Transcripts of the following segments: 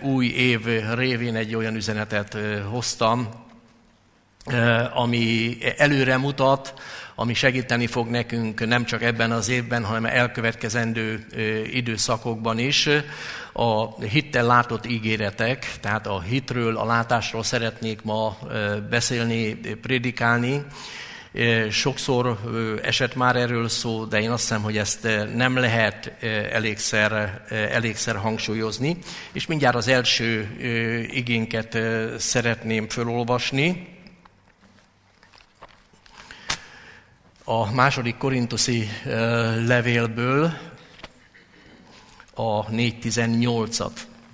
új év révén egy olyan üzenetet hoztam, ami előre mutat, ami segíteni fog nekünk nem csak ebben az évben, hanem elkövetkezendő időszakokban is. A hittel látott ígéretek, tehát a hitről, a látásról szeretnék ma beszélni, prédikálni. Sokszor esett már erről szó, de én azt hiszem, hogy ezt nem lehet elégszer hangsúlyozni. És mindjárt az első igénket szeretném felolvasni. A második korinthusi levélből a 4.18-at.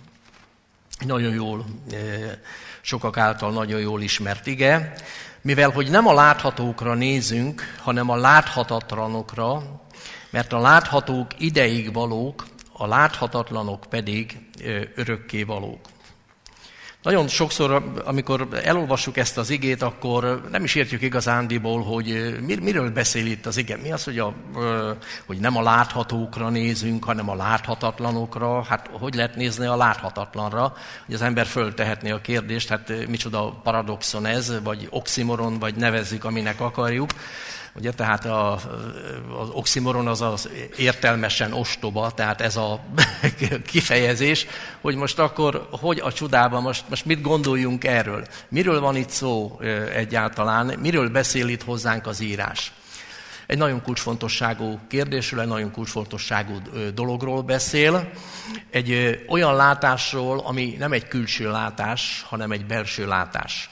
Nagyon jól, sokak által nagyon jól ismert ige. Mivel, hogy nem a láthatókra nézünk, hanem a láthatatlanokra, mert a láthatók ideig valók, a láthatatlanok pedig örökké valók. Nagyon sokszor, amikor elolvassuk ezt az igét, akkor nem is értjük igazándiból, hogy miről beszél itt az ige. Mi az, hogy nem a láthatókra nézünk, hanem a láthatatlanokra? Hát hogy lehet nézni a láthatatlanra? Hogy az ember föltehetné a kérdést, hát micsoda paradoxon ez, vagy oximoron, vagy nevezzük, aminek akarjuk. Ugye, tehát az oximoron az értelmesen ostoba, tehát ez a kifejezés, hogy most akkor, hogy a csodában, most mit gondoljunk erről? Miről van itt szó egyáltalán? Miről beszél itt hozzánk az írás? Egy nagyon kulcsfontosságú kérdésről, egy nagyon kulcsfontosságú dologról beszél. Egy olyan látásról, ami nem egy külső látás, hanem egy belső látás.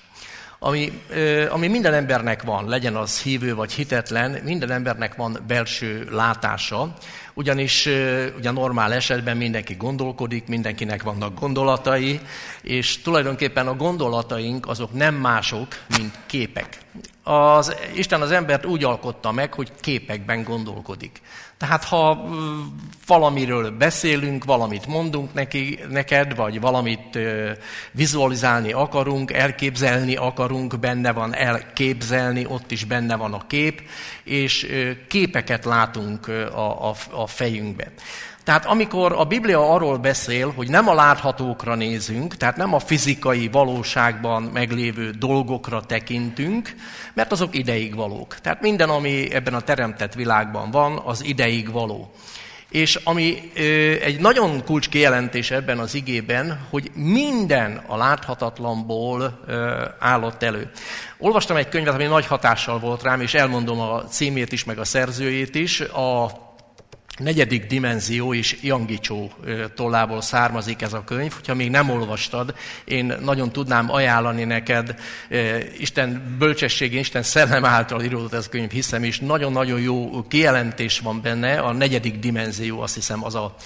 Ami minden embernek van, legyen az hívő vagy hitetlen, minden embernek van belső látása, ugyanis ugye normál esetben mindenki gondolkodik, mindenkinek vannak gondolatai, és tulajdonképpen a gondolataink azok nem mások, mint képek. Isten az embert úgy alkotta meg, hogy képekben gondolkodik. Tehát ha valamiről beszélünk, valamit mondunk neked, vagy valamit vizualizálni akarunk, elképzelni akarunk, benne van elképzelni, ott is benne van a kép, és képeket látunk a fejünkben. Tehát amikor a Biblia arról beszél, hogy nem a láthatókra nézünk, tehát nem a fizikai valóságban meglévő dolgokra tekintünk, mert azok ideig valók. Tehát minden, ami ebben a teremtett világban van, az ideig való. És ami egy nagyon kulcs kijelentés ebben az igében, hogy minden a láthatatlanból állott elő. Olvastam egy könyvet, ami nagy hatással volt rám, és elmondom a címét is, meg a szerzőjét is. A 4. dimenzió és Yangicsó tollából származik ez a könyv. Hogyha még nem olvastad, én nagyon tudnám ajánlani neked. Isten bölcsességén, Isten szellem által íródott ez a könyv, hiszem, és nagyon-nagyon jó kijelentés van benne. A 4. dimenzió, azt hiszem,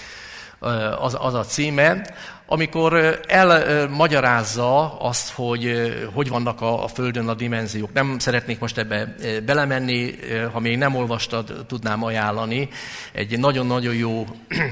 az a címe, amikor elmagyarázza azt, hogy vannak a Földön a dimenziók. Nem szeretnék most ebbe belemenni, ha még nem olvastad, tudnám ajánlani. Egy nagyon-nagyon jó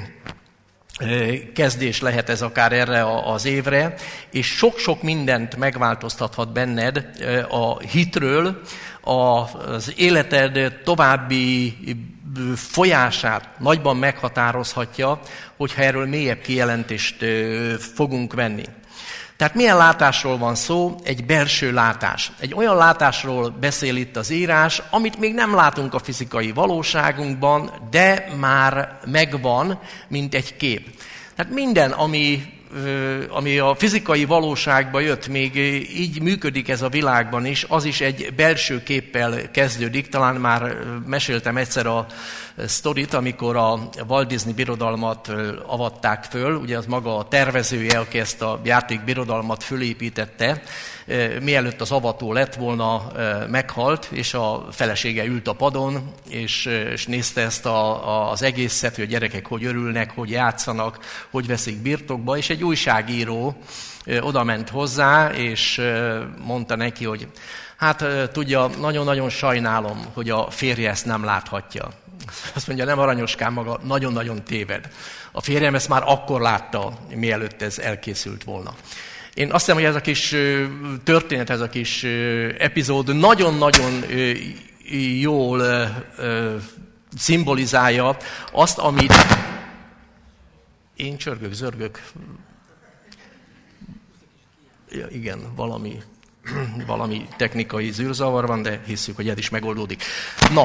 kezdés lehet ez akár erre az évre, és sok-sok mindent megváltoztathat benned a hitről, az életed további folyását nagyban meghatározhatja, hogyha erről mélyebb kijelentést fogunk venni. Tehát milyen látásról van szó? Egy belső látás. Egy olyan látásról beszél itt az írás, amit még nem látunk a fizikai valóságunkban, de már megvan, mint egy kép. Tehát minden, ami a fizikai valóságba jött, még így működik ez a világban is, az is egy belső képpel kezdődik. Talán már meséltem egyszer a sztorit, amikor a Walt Disney birodalmat avatták föl, ugye az maga a tervezője, aki ezt a játékbirodalmat fölépítette, mielőtt az avató lett volna, meghalt, és a felesége ült a padon, és nézte ezt az egészet, hogy a gyerekek hogy örülnek, hogy játszanak, hogy veszik birtokba, és egy újságíró oda ment hozzá, és mondta neki, hogy hát tudja, nagyon-nagyon sajnálom, hogy a férje ezt nem láthatja. Azt mondja, nem aranyoskám, maga nagyon-nagyon téved. A férjem ezt már akkor látta, mielőtt ez elkészült volna. Én azt hiszem, hogy ez a kis történet, ez a kis epizód nagyon-nagyon jól szimbolizálja azt, amit... Én csörgök, zörgök. Igen, valami technikai zűrzavar van, de hiszük, hogy ez is megoldódik. Na,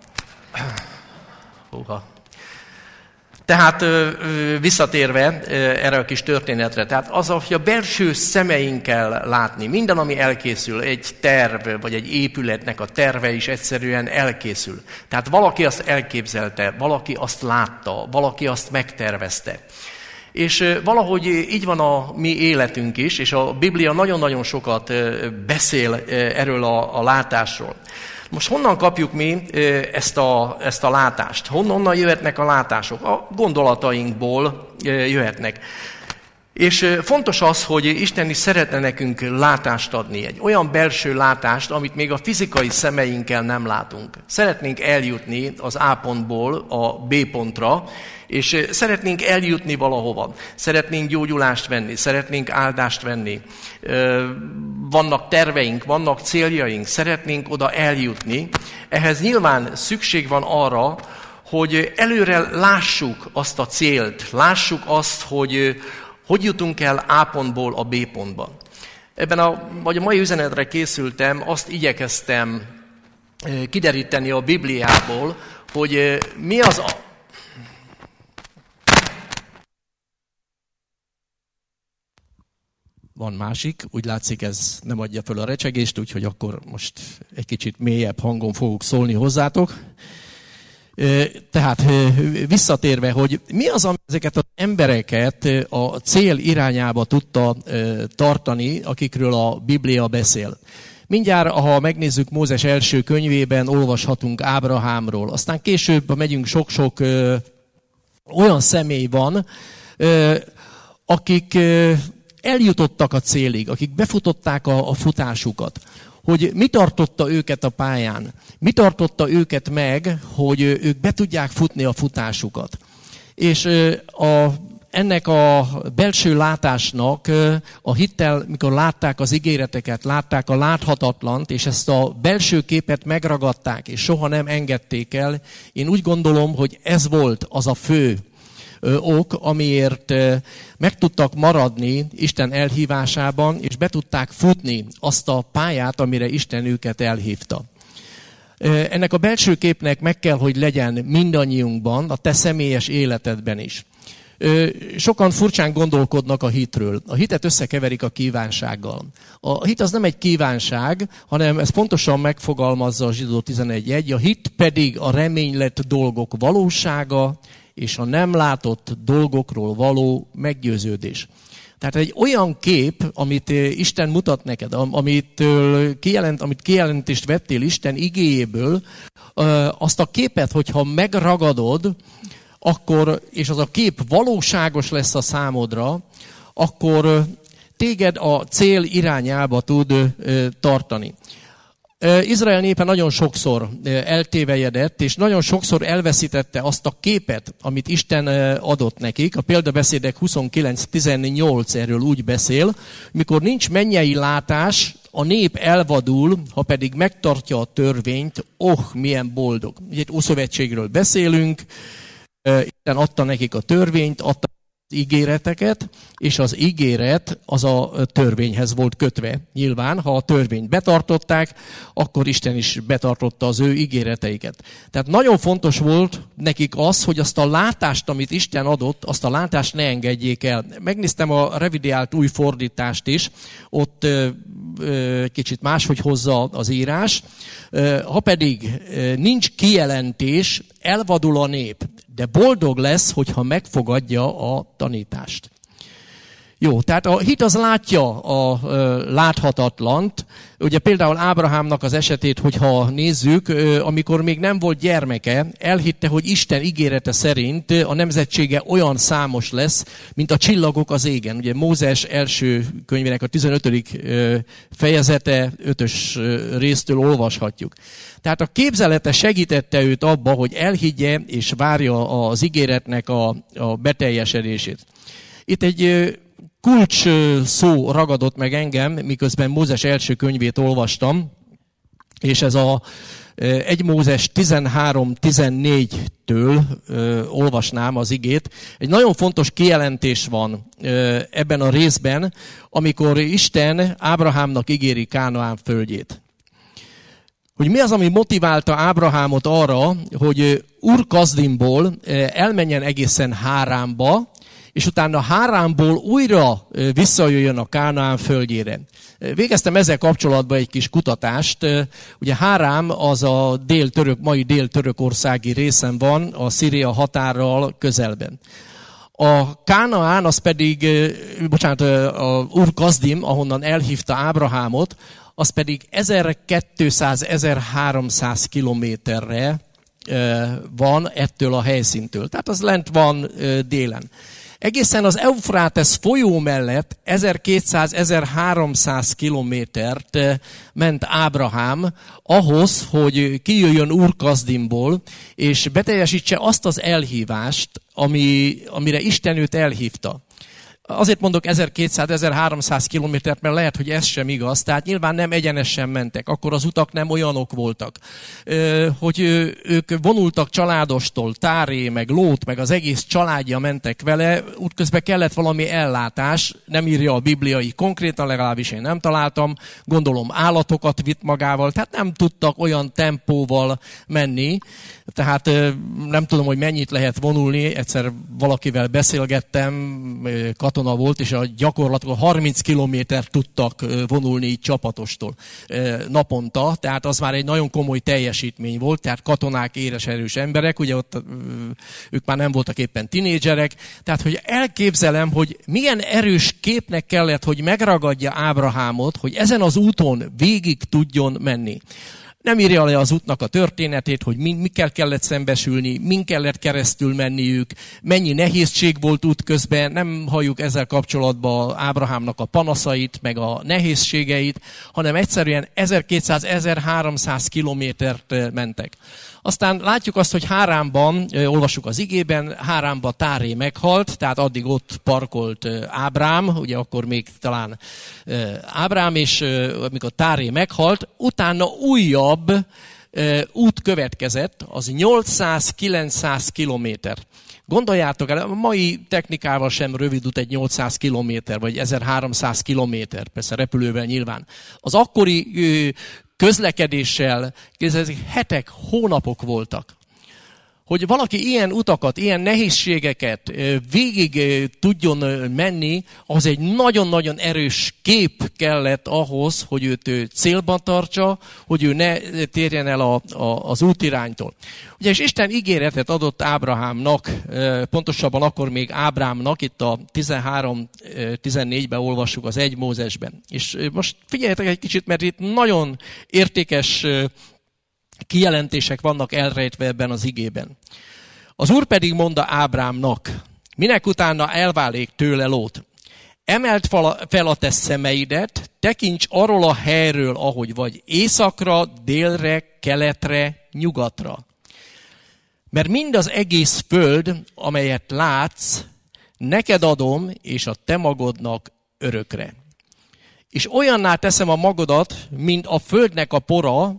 tehát visszatérve erre a kis történetre, tehát az, hogy a belső szemeinkkel látni, minden, ami elkészül, egy terv, vagy egy épületnek a terve is egyszerűen elkészül. Tehát valaki azt elképzelte, valaki azt látta, valaki azt megtervezte. És valahogy így van a mi életünk is, és a Biblia nagyon-nagyon sokat beszél erről a látásról. Most honnan kapjuk mi ezt a látást? Honnan jöhetnek a látások? A gondolatainkból jöhetnek. És fontos az, hogy Isten is szeretne nekünk látást adni, egy olyan belső látást, amit még a fizikai szemeinkkel nem látunk. Szeretnénk eljutni az A pontból a B pontra, és szeretnénk eljutni valahova. Szeretnénk gyógyulást venni, szeretnénk áldást venni. Vannak terveink, vannak céljaink, szeretnénk oda eljutni. Ehhez nyilván szükség van arra, hogy előre lássuk azt a célt, lássuk azt, hogy jutunk el A pontból a B pontba. Vagy a mai üzenetre készültem, azt igyekeztem kideríteni a Bibliából, hogy mi az Van másik, úgy látszik, ez nem adja föl a recsegést, úgyhogy akkor most egy kicsit mélyebb hangon fogok szólni hozzátok. Tehát visszatérve, hogy mi az, ami ezeket az embereket a cél irányába tudta tartani, akikről a Biblia beszél. Mindjárt, ha megnézzük Mózes első könyvében, olvashatunk Ábrahámról. Aztán később, ha megyünk, sok-sok olyan személy van, akik eljutottak a célig, akik befutották a futásukat. Hogy mi tartotta őket a pályán, mi tartotta őket meg, hogy ők be tudják futni a futásukat. És ennek a belső látásnak a hittel, mikor látták az ígéreteket, látták a láthatatlant, és ezt a belső képet megragadták, és soha nem engedték el, én úgy gondolom, hogy ez volt az a fő ok, amiért meg tudtak maradni Isten elhívásában, és be tudták futni azt a pályát, amire Isten őket elhívta. Ennek a belső képnek meg kell, hogy legyen mindannyiunkban, a te személyes életedben is. Sokan furcsán gondolkodnak a hitről. A hitet összekeverik a kívánsággal. A hit az nem egy kívánság, hanem ez pontosan megfogalmazza a Zsidó 11.1. A hit pedig a reménylett dolgok valósága, és a nem látott dolgokról való meggyőződés. Tehát egy olyan kép, amit Isten mutat neked, amit kijelentést vettél Isten igéjéből, azt a képet, hogyha megragadod, akkor, és az a kép valóságos lesz a számodra, akkor téged a cél irányába tud tartani. Izrael népe nagyon sokszor eltévejedett, és nagyon sokszor elveszítette azt a képet, amit Isten adott nekik. A példabeszédek 29.18 erről úgy beszél, mikor nincs mennyei látás, a nép elvadul, ha pedig megtartja a törvényt, milyen boldog. Ugye itt Ószövetségről beszélünk, Isten adta nekik a törvényt, adta ígéreteket, és az ígéret az a törvényhez volt kötve. Nyilván, ha a törvényt betartották, akkor Isten is betartotta az ő ígéreteiket. Tehát nagyon fontos volt nekik az, hogy azt a látást, amit Isten adott, azt a látást ne engedjék el. Megnéztem a revidiált új fordítást is, ott kicsit máshogy hozza az írás. Ha pedig nincs kijelentés, elvadul a nép, de boldog lesz, hogyha megfogadja a tanítást. Jó, tehát a hit az látja a láthatatlant. Ugye például Ábrahámnak az esetét, hogyha nézzük, amikor még nem volt gyermeke, elhitte, hogy Isten ígérete szerint a nemzetsége olyan számos lesz, mint a csillagok az égen. Ugye Mózes első könyvének a 15. fejezete 5. résztől olvashatjuk. Tehát a képzelete segítette őt abba, hogy elhiggye és várja az ígéretnek a beteljesedését. Itt egy kulcs szó ragadott meg engem, miközben Mózes első könyvét olvastam, és ez a 1 Mózes 13-14-től olvasnám az igét. Egy nagyon fontos kijelentés van ebben a részben, amikor Isten Ábrahámnak ígéri Kánaán földjét. Hogy mi az, ami motiválta Ábrahámot arra, hogy Ur-Kasdimból elmenjen egészen Háránba, és utána Háránból újra visszajöjjön a Kánaán földjére. Végeztem ezzel kapcsolatban egy kis kutatást. Ugye Hárán az a mai dél-törökországi részen van, a Szíria határral közelben. A Kánaán az pedig, a Ur-Kasdim, ahonnan elhívta Ábrahámot, az pedig 1200-1300 kilométerre van ettől a helyszíntől. Tehát az lent van délen. Egészen az Eufrátesz folyó mellett 1200-1300 kilométert ment Ábrahám ahhoz, hogy kijöjjön Ur-Kasdimból, és beteljesítse azt az elhívást, amire Isten őt elhívta. Azért mondok 1200-1300 kilométert, mert lehet, hogy ez sem igaz. Tehát nyilván nem egyenesen mentek. Akkor az utak nem olyanok voltak. Hogy ők vonultak családostól, Táré, meg Lót, meg az egész családja mentek vele. Útközben kellett valami ellátás. Nem írja a Biblia így konkrétan, legalábbis én nem találtam. Gondolom állatokat vitt magával. Tehát nem tudtak olyan tempóval menni. Tehát nem tudom, hogy mennyit lehet vonulni. Egyszer valakivel beszélgettem, katona volt, és gyakorlatilag 30 kilométert tudtak vonulni így csapatostól naponta. Tehát az már egy nagyon komoly teljesítmény volt. Tehát katonák, éres, erős emberek, ugye ott ők már nem voltak éppen tinédzserek. Tehát, hogy elképzelem, hogy milyen erős képnek kellett, hogy megragadja Ábrahámot, hogy ezen az úton végig tudjon menni. Nem írja le az útnak a történetét, hogy mikkel kellett szembesülni, min kellett keresztül menniük, mennyi nehézség volt útközben, nem halljuk ezzel kapcsolatban Ábrahámnak a panaszait, meg a nehézségeit, hanem egyszerűen 1200-1300 kilométert mentek. Aztán látjuk azt, hogy Háránban, olvassuk az igében, Háránban Táré meghalt, tehát addig ott parkolt Ábrám, ugye akkor még talán Ábrám, és amikor Táré meghalt, utána újabb út következett, az 800-900 kilométer. Gondoljátok el, a mai technikával sem rövid út egy 800 kilométer, vagy 1300 kilométer, persze repülővel nyilván. Az akkori közlekedéssel hetek, hónapok voltak. Hogy valaki ilyen utakat, ilyen nehézségeket végig tudjon menni, az egy nagyon-nagyon erős kép kellett ahhoz, hogy őt célban tartsa, hogy ő ne térjen el az útiránytól. Ugye, és Isten ígéretet adott Ábrahámnak, pontosabban akkor még Ábrámnak, itt a 13-14-ben olvassuk az 1 Mózesben. És most figyeljetek egy kicsit, mert itt nagyon értékes kijelentések vannak elrejtve ebben az igében. Az Úr pedig mondta Ábrámnak, minek utána elválik tőle Lót. Emeld fel a te szemeidet, tekints arról a helyről, ahogy vagy, északra, délre, keletre, nyugatra. Mert mind az egész föld, amelyet látsz, neked adom, és a te magodnak örökre. És olyanná teszem a magodat, mint a földnek a pora,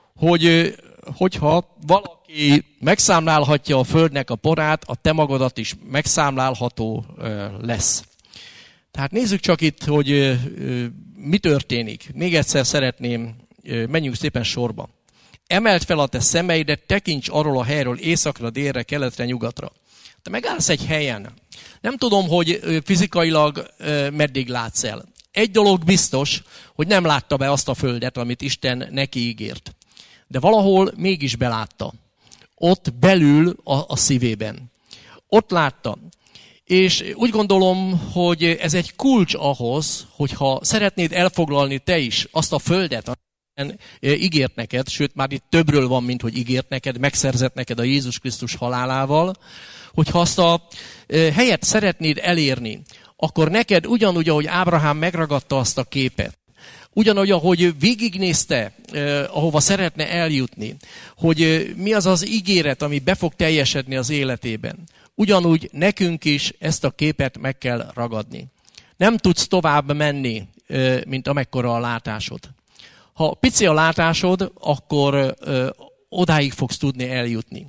hogyha valaki megszámlálhatja a földnek a porát, a te magadat is megszámlálható lesz. Tehát nézzük csak itt, hogy mi történik. Még egyszer szeretném, menjünk szépen sorba. Emeld fel a te szemeidet, tekints arról a helyről északra, délre, keletre, nyugatra. Te megállsz egy helyen. Nem tudom, hogy fizikailag meddig látsz el. Egy dolog biztos, hogy nem látta be azt a földet, amit Isten neki ígért. De valahol mégis belátta. Ott belül a szívében. Ott látta. És úgy gondolom, hogy ez egy kulcs ahhoz, hogyha szeretnéd elfoglalni te is azt a földet, amit ígért neked, sőt már itt többről van, mint hogy ígért neked, megszerzett neked a Jézus Krisztus halálával, hogyha azt a helyet szeretnéd elérni, akkor neked ugyanúgy, ahogy Ábrahám megragadta azt a képet, ugyanúgy, ahogy végignézte, ahova szeretne eljutni, hogy mi az az ígéret, ami be fog teljesedni az életében. Ugyanúgy nekünk is ezt a képet meg kell ragadni. Nem tudsz tovább menni, mint amekkora a látásod. Ha pici a látásod, akkor odáig fogsz tudni eljutni.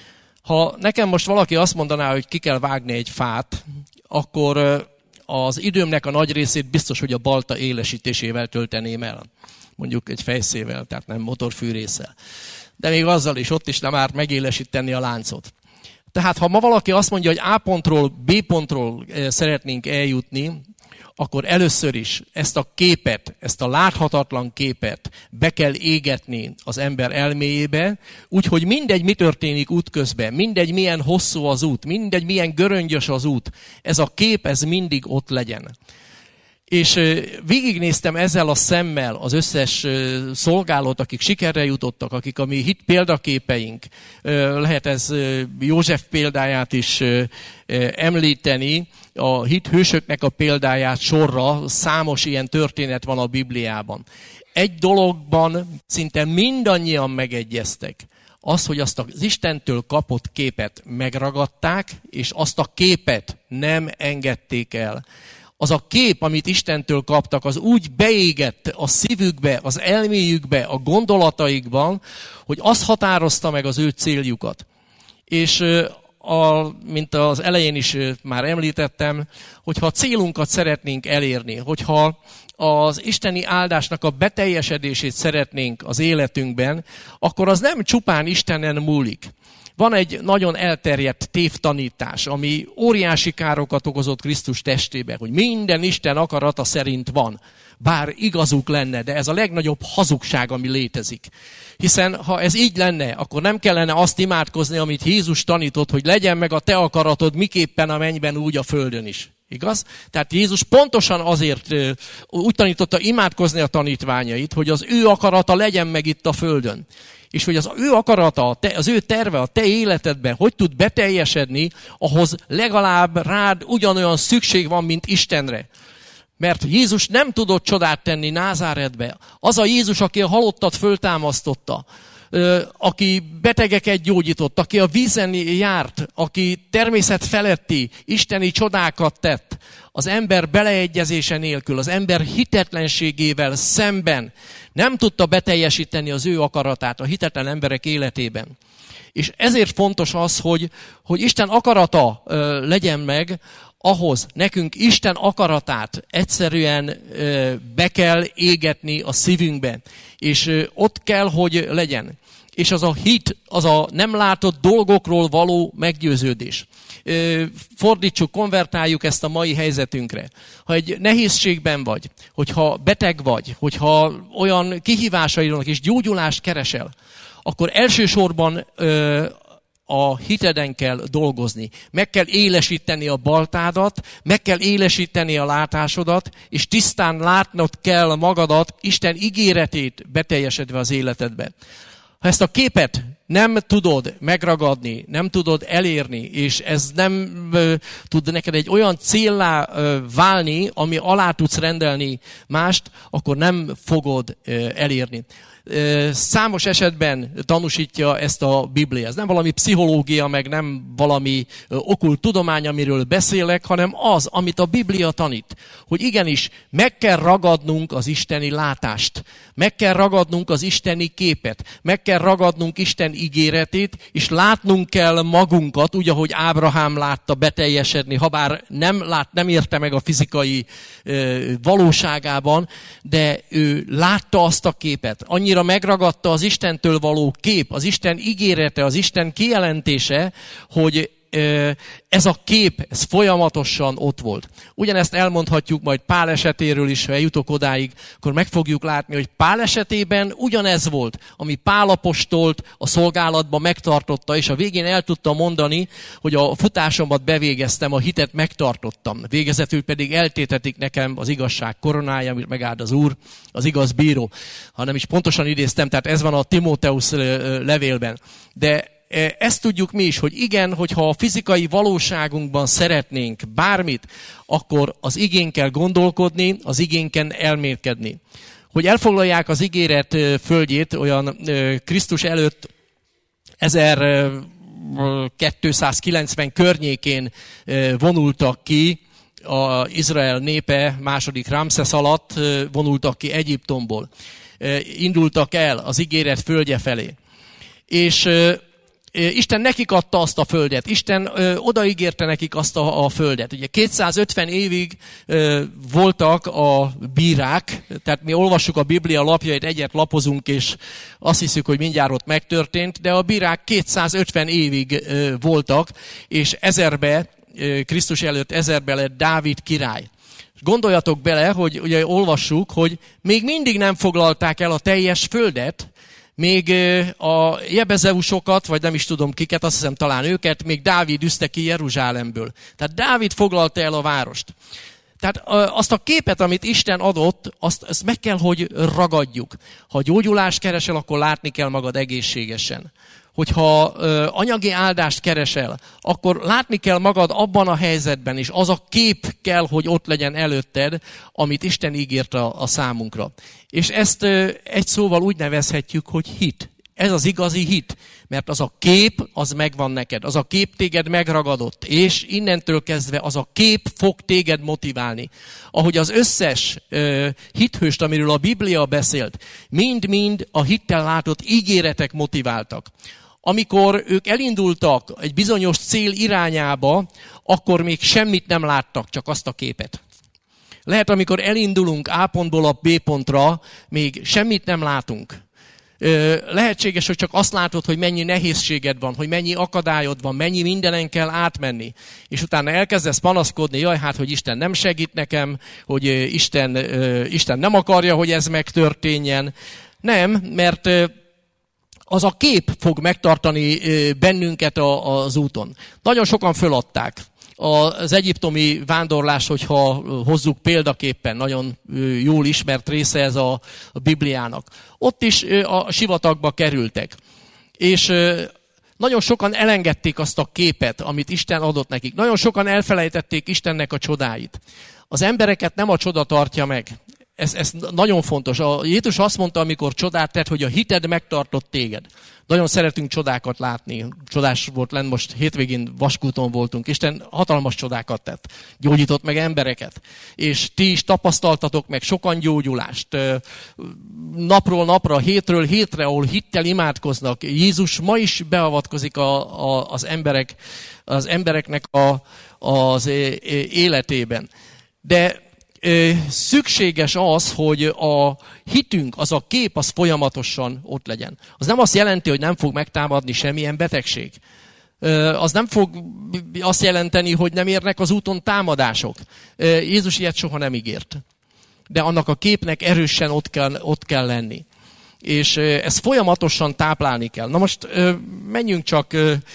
Ha nekem most valaki azt mondaná, hogy ki kell vágni egy fát, akkor az időmnek a nagy részét biztos, hogy a balta élesítésével tölteném el. Mondjuk egy fejszével, tehát nem motorfűrésszel. De még azzal is, ott is nem árt megélesíteni a láncot. Tehát ha ma valaki azt mondja, hogy A pontról B pontról szeretnénk eljutni, akkor először is ezt a képet, ezt a láthatatlan képet be kell égetni az ember elméjébe, úgyhogy mindegy, mi történik útközben, mindegy, milyen hosszú az út, mindegy, milyen göröngyös az út, ez a kép, ez mindig ott legyen. És végignéztem ezzel a szemmel az összes szolgálót, akik sikerre jutottak, akik a mi hit példaképeink. Lehet ez József példáját is említeni, a hit hősöknek a példáját sorra, számos ilyen történet van a Bibliában. Egy dologban szinte mindannyian megegyeztek. Az, hogy azt az Istentől kapott képet megragadták, és azt a képet nem engedték el. Az a kép, amit Istentől kaptak, az úgy beégett a szívükbe, az elméjükbe, a gondolataikban, hogy az határozta meg az ő céljukat. És mint az elején is már említettem, hogyha a célunkat szeretnénk elérni, hogyha az isteni áldásnak a beteljesedését szeretnénk az életünkben, akkor az nem csupán Istenen múlik. Van egy nagyon elterjedt tévtanítás, ami óriási károkat okozott Krisztus testében, hogy minden Isten akarata szerint van. Bár igazuk lenne, de ez a legnagyobb hazugság, ami létezik. Hiszen ha ez így lenne, akkor nem kellene azt imádkozni, amit Jézus tanított, hogy legyen meg a te akaratod miképpen a mennyben, úgy a földön is. Igaz? Tehát Jézus pontosan azért úgy tanította imádkozni a tanítványait, hogy az ő akarata legyen meg itt a földön. És hogy az ő akarata, az ő terve a te életedben hogy tud beteljesedni, ahhoz legalább rád ugyanolyan szükség van, mint Istenre. Mert Jézus nem tudott csodát tenni Názáretbe. Az a Jézus, aki a halottat föltámasztotta, aki betegeket gyógyított, aki a vízen járt, aki természet feletti, isteni csodákat tett, az ember beleegyezése nélkül, az ember hitetlenségével szemben nem tudta beteljesíteni az ő akaratát a hitetlen emberek életében. És ezért fontos az, hogy Isten akarata legyen meg, ahhoz nekünk Isten akaratát egyszerűen be kell égetni a szívünkbe. És ott kell, hogy legyen. És az a hit, az a nem látott dolgokról való meggyőződés. Fordítsuk, konvertáljuk ezt a mai helyzetünkre. Ha egy nehézségben vagy, hogyha beteg vagy, hogyha olyan kihívásaidnak és gyógyulást keresel, akkor elsősorban a hiteden kell dolgozni. Meg kell élesíteni a baltádat, meg kell élesíteni a látásodat, és tisztán látnod kell magadat, Isten ígéretét beteljesedve az életedbe. Ha ezt a képet nem tudod megragadni, nem tudod elérni, és ez nem tud neked egy olyan céllá válni, ami alá tudsz rendelni mást, akkor nem fogod elérni. Számos esetben tanúsítja ezt a Biblia. Ez nem valami pszichológia, meg nem valami okkult tudomány, amiről beszélek, hanem az, amit a Biblia tanít. Hogy igenis, meg kell ragadnunk az isteni látást, meg kell ragadnunk az isteni képet, meg kell ragadnunk Isten ígéretét, és látnunk kell magunkat, úgy, ahogy Ábrahám látta beteljesedni, habár nem érte meg a fizikai valóságában, de ő látta azt a képet. Annyira megragadta az Istentől való kép, az Isten ígérete, az Isten kijelentése, hogy ez a kép, ez folyamatosan ott volt. Ugyanezt elmondhatjuk majd Pál esetéről is, ha eljutok odáig, akkor meg fogjuk látni, hogy Pál esetében ugyanez volt, ami Pál apostolt a szolgálatban megtartotta, és a végén el tudta mondani, hogy a futásomat bevégeztem, a hitet megtartottam. Végezetül pedig eltétetik nekem az igazság koronája, amit megáld az Úr, az igaz bíró. Hanem is pontosan idéztem, tehát ez van a Timóteusz levélben. De ezt tudjuk mi is, hogy igen, hogyha a fizikai valóságunkban szeretnénk bármit, akkor az igén kell gondolkodni, az igénken elmélkedni. Hogy elfoglalják az ígéret földjét, olyan Krisztus előtt 1290 környékén vonultak ki, az Izrael népe második Ramszesz alatt vonultak ki Egyiptomból. Indultak el az ígéret földje felé. És Isten nekik adta azt a földet, Isten odaígérte nekik azt a földet. Ugye 250 évig voltak a bírák, tehát mi olvassuk a Biblia lapjait, egyet lapozunk, és azt hiszük, hogy mindjárt ott megtörtént, de a bírák 250 évig voltak, és Krisztus előtt 1000-ben lett Dávid király. Gondoljatok bele, hogy ugye olvassuk, hogy még mindig nem foglalták el a teljes földet, még a jebezeusokat, vagy nem is tudom kiket, azt hiszem talán őket, még Dávid üzte ki Jeruzsálemből. Tehát Dávid foglalta el a várost. Tehát azt a képet, amit Isten adott, azt meg kell, hogy ragadjuk. Ha gyógyulást keresel, akkor látni kell magad egészségesen. Hogyha anyagi áldást keresel, akkor látni kell magad abban a helyzetben, és az a kép kell, hogy ott legyen előtted, amit Isten ígért a számunkra. És ezt egy szóval úgy nevezhetjük, hogy hit. Ez az igazi hit, mert az a kép, az megvan neked, az a kép téged megragadott, és innentől kezdve az a kép fog téged motiválni. Ahogy az összes hithőst, amiről a Biblia beszélt, mind-mind a hittel látott ígéretek motiváltak. Amikor ők elindultak egy bizonyos cél irányába, akkor még semmit nem láttak, csak azt a képet. Lehet, amikor elindulunk A pontból a B pontra, még semmit nem látunk. Lehetséges, hogy csak azt látod, hogy mennyi nehézséged van, hogy mennyi akadályod van, mennyi mindenen kell átmenni. És utána elkezdesz panaszkodni, jaj, hát, hogy Isten nem segít nekem, hogy Isten nem akarja, hogy ez megtörténjen. Nem, mert az a kép fog megtartani bennünket az úton. Nagyon sokan föladták. Az egyiptomi vándorlás, hogyha hozzuk példaképpen, nagyon jól ismert része ez a Bibliának. Ott is a sivatagba kerültek. És nagyon sokan elengedték azt a képet, amit Isten adott nekik. Nagyon sokan elfelejtették Istennek a csodáit. Az embereket nem a csoda tartja meg. Ez nagyon fontos. Jézus azt mondta, amikor csodát tett, hogy a hited megtartott téged. Nagyon szeretünk csodákat látni. Csodás volt lenn, most hétvégén Vaskúton voltunk. Isten hatalmas csodákat tett. Gyógyított meg embereket. És ti is tapasztaltatok meg sokan gyógyulást. Napról napra, hétről hétre, ahol hittel imádkoznak. Jézus ma is beavatkozik az embereknek az életében. De szükséges az, hogy a hitünk, az a kép, az folyamatosan ott legyen. Az nem azt jelenti, hogy nem fog megtámadni semmilyen betegség. Az nem fog azt jelenteni, hogy nem érnek az úton támadások. Jézus ilyet soha nem ígért. De annak a képnek erősen ott kell lenni. És ezt folyamatosan táplálni kell. Na most menjünk csak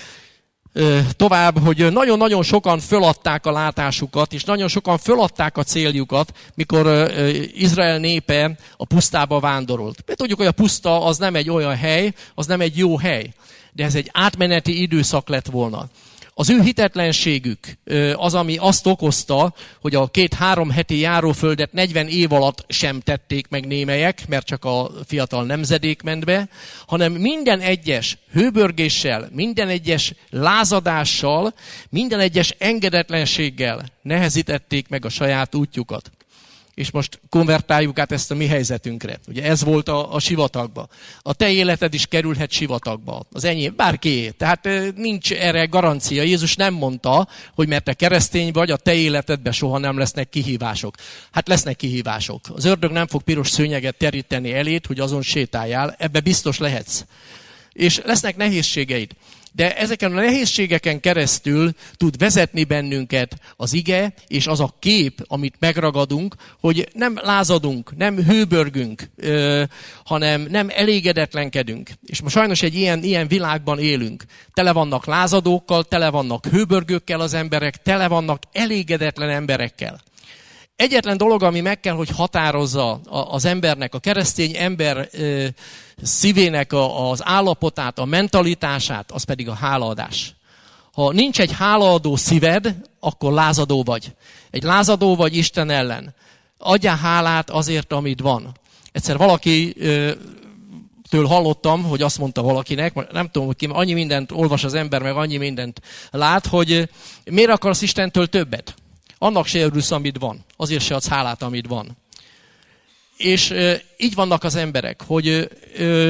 tovább, hogy nagyon-nagyon sokan föladták a látásukat, és nagyon sokan föladták a céljukat, mikor Izrael népe a pusztába vándorolt. Tudjuk, hogy a puszta az nem egy olyan hely, az nem egy jó hely, de ez egy átmeneti időszak lett volna. Az ő hitetlenségük az, ami azt okozta, hogy a 2-3 heti járóföldet 40 év alatt sem tették meg némelyek, mert csak a fiatal nemzedék ment be, hanem minden egyes hőbörgéssel, minden egyes lázadással, minden egyes engedetlenséggel nehezítették meg a saját útjukat. És most konvertáljuk át ezt a mi helyzetünkre. Ugye ez volt a sivatagba. A te életed is kerülhet sivatagba. Az enyém, bárkié. Tehát nincs erre garancia. Jézus nem mondta, hogy mert te keresztény vagy, a te életedben soha nem lesznek kihívások. Hát lesznek kihívások. Az ördög nem fog piros szőnyeget teríteni elét, hogy azon sétáljál. Ebbe biztos lehetsz. És lesznek nehézségeid. De ezeken a nehézségeken keresztül tud vezetni bennünket az ige, és az a kép, amit megragadunk, hogy nem lázadunk, nem hőbörgünk, hanem nem elégedetlenkedünk. És most sajnos egy ilyen világban élünk. Tele vannak lázadókkal, tele vannak hőbörgőkkel az emberek, tele vannak elégedetlen emberekkel. Egyetlen dolog, ami meg kell, hogy határozza az embernek, a keresztény ember szívének az állapotát, a mentalitását, az pedig a hálaadás. Ha nincs egy hálaadó szíved, akkor lázadó vagy. Egy lázadó vagy Isten ellen. Adjál hálát azért, amit van. Egyszer valakitől hallottam, hogy azt mondta valakinek, nem tudom, hogy ki, annyi mindent olvas az ember, meg annyi mindent lát, hogy miért akarsz Istentől többet? Annak se örülsz, amit van. Azért se adsz hálát, amit van. És így vannak az emberek, hogy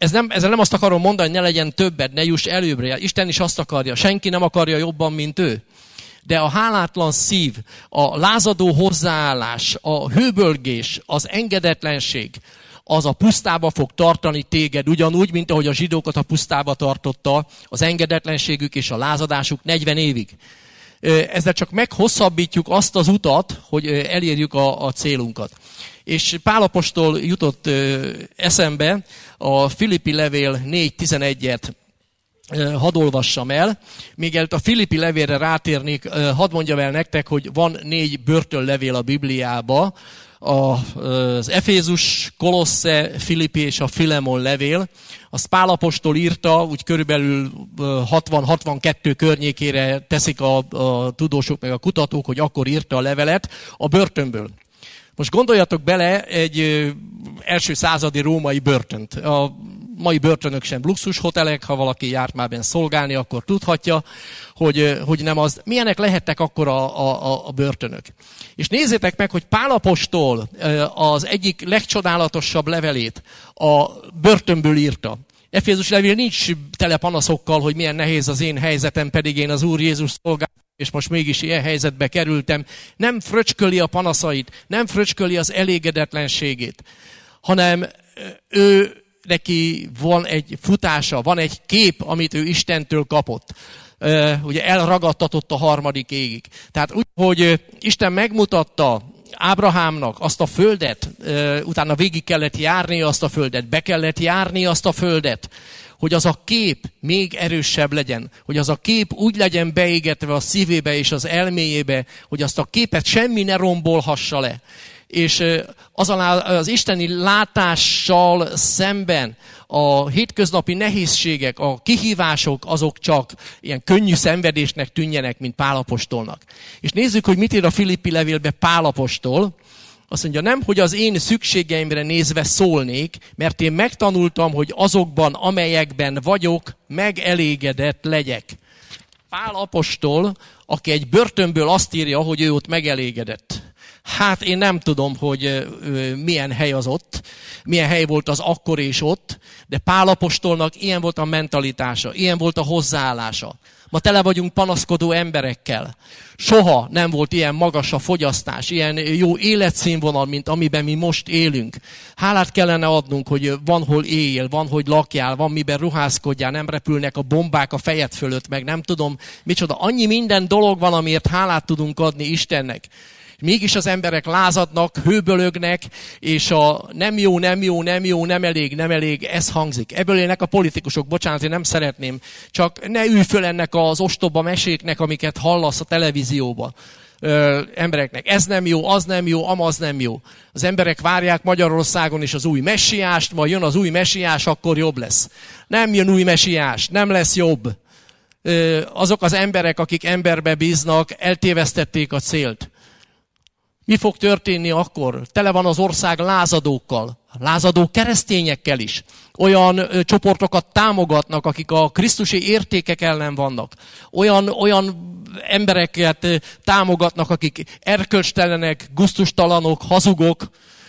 ezzel nem azt akarom mondani, hogy ne legyen többet, ne juss előbbre. Isten is azt akarja, senki nem akarja jobban, mint ő. De a hálátlan szív, a lázadó hozzáállás, a hőbölgés, az engedetlenség, az a pusztába fog tartani téged, ugyanúgy, mint ahogy a zsidókat a pusztába tartotta az engedetlenségük és a lázadásuk 40 évig. Ezzel csak meghosszabbítjuk azt az utat, hogy elérjük a célunkat. És Pál apostol jutott eszembe, a Filippi levél 4.11-et hadd olvassam el. Még előtt a Filippi levélre rátérnék, hadd mondjam el nektek, hogy van 4 börtönlevél a Bibliába, az Efézus, Kolosse, Filippi és a Filemon levél. Azt Pál apostol írta, úgy körülbelül 60-62 környékére teszik a tudósok meg a kutatók, hogy akkor írta a levelet a börtönből. Most gondoljatok bele egy első századi római börtönt. A mai börtönök sem luxushotelek, ha valaki járt már benne szolgálni, akkor tudhatja, hogy nem az. Milyenek lehettek akkor a börtönök. És nézzétek meg, hogy Pál apostol az egyik legcsodálatosabb levelét a börtönből írta. Efézus levél nincs tele panaszokkal, hogy milyen nehéz az én helyzetem, pedig én az Úr Jézus szolgálom, és most mégis ilyen helyzetbe kerültem. Nem fröcsköli a panaszait, nem fröcsköli az elégedetlenségét, hanem neki van egy futása, van egy kép, amit ő Istentől kapott. Ugye elragadtatott a harmadik égig. Tehát úgy, hogy Isten megmutatta Ábrahámnak azt a földet, utána végig kellett járnia azt a földet, be kellett járnia azt a földet, hogy az a kép még erősebb legyen, hogy az a kép úgy legyen beégetve a szívébe és az elméjébe, hogy azt a képet semmi ne rombolhassa le. És az isteni látással szemben a hétköznapi nehézségek, a kihívások, azok csak ilyen könnyű szenvedésnek tűnjenek, mint Pál apostolnak. És nézzük, hogy mit ír a Filippi levélbe Pál apostol. Azt mondja, nem, hogy az én szükségeimre nézve szólnék, mert én megtanultam, hogy azokban, amelyekben vagyok, megelégedett legyek. Pál apostol, aki egy börtönből azt írja, hogy ő ott megelégedett. Hát én nem tudom, hogy milyen hely az ott, milyen hely volt az akkor és ott, de Pál apostolnak ilyen volt a mentalitása, ilyen volt a hozzáállása. Ma tele vagyunk panaszkodó emberekkel. Soha nem volt ilyen magas a fogyasztás, ilyen jó életszínvonal, mint amiben mi most élünk. Hálát kellene adnunk, hogy van hol éljél, van hogy lakjál, van miben ruházkodjál, nem repülnek a bombák a fejed fölött, meg nem tudom micsoda. Annyi minden dolog van, amiért hálát tudunk adni Istennek. Mégis az emberek lázadnak, hőbölögnek, és a nem jó, nem elég, ez hangzik. Ebből élnek a politikusok, bocsánat, én nem szeretném, csak ne ülj föl ennek az ostoba meséknek, amiket hallasz a televízióba. Embereknek ez nem jó, az nem jó, amaz nem jó. Az emberek várják Magyarországon is az új messiást, majd jön az új messiás, akkor jobb lesz. Nem jön új messiás, nem lesz jobb. Azok az emberek, akik emberbe bíznak, eltévesztették a célt. Mi fog történni akkor? Tele van az ország lázadókkal, lázadó keresztényekkel is. Olyan csoportokat támogatnak, akik a krisztusi értékek ellen vannak. Olyan embereket támogatnak, akik erkölcstelenek, gusztustalanok, hazugok,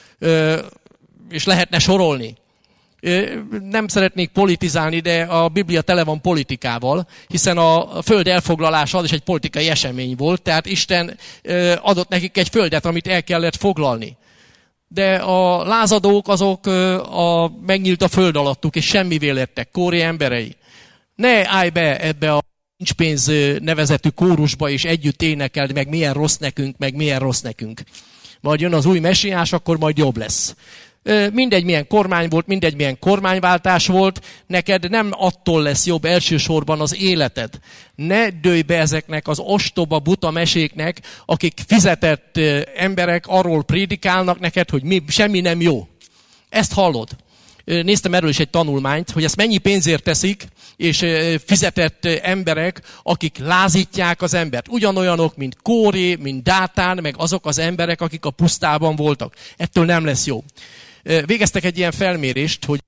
és lehetne sorolni. Nem szeretnék politizálni, de a Biblia tele van politikával, hiszen a föld elfoglalása az is egy politikai esemény volt, tehát Isten adott nekik egy földet, amit el kellett foglalni. De a lázadók azok megnyílt a föld alattuk, és semmivé lettek, Kóré emberei. Ne állj be ebbe a nincs pénz nevezetű kórusba, és együtt énekeld, meg milyen rossz nekünk. Majd jön az új messiás, akkor majd jobb lesz. Mindegy milyen kormány volt, mindegy milyen kormányváltás volt, neked nem attól lesz jobb elsősorban az életed. Ne dőlj be ezeknek az ostoba, buta meséknek, akik fizetett emberek arról prédikálnak neked, hogy semmi nem jó. Ezt hallod. Néztem erről is egy tanulmányt, hogy ezt mennyi pénzért teszik, és fizetett emberek, akik lázítják az embert. Ugyanolyanok, mint Kóré, mint Dátán, meg azok az emberek, akik a pusztában voltak. Ettől nem lesz jó. Végeztek egy ilyen felmérést, hogy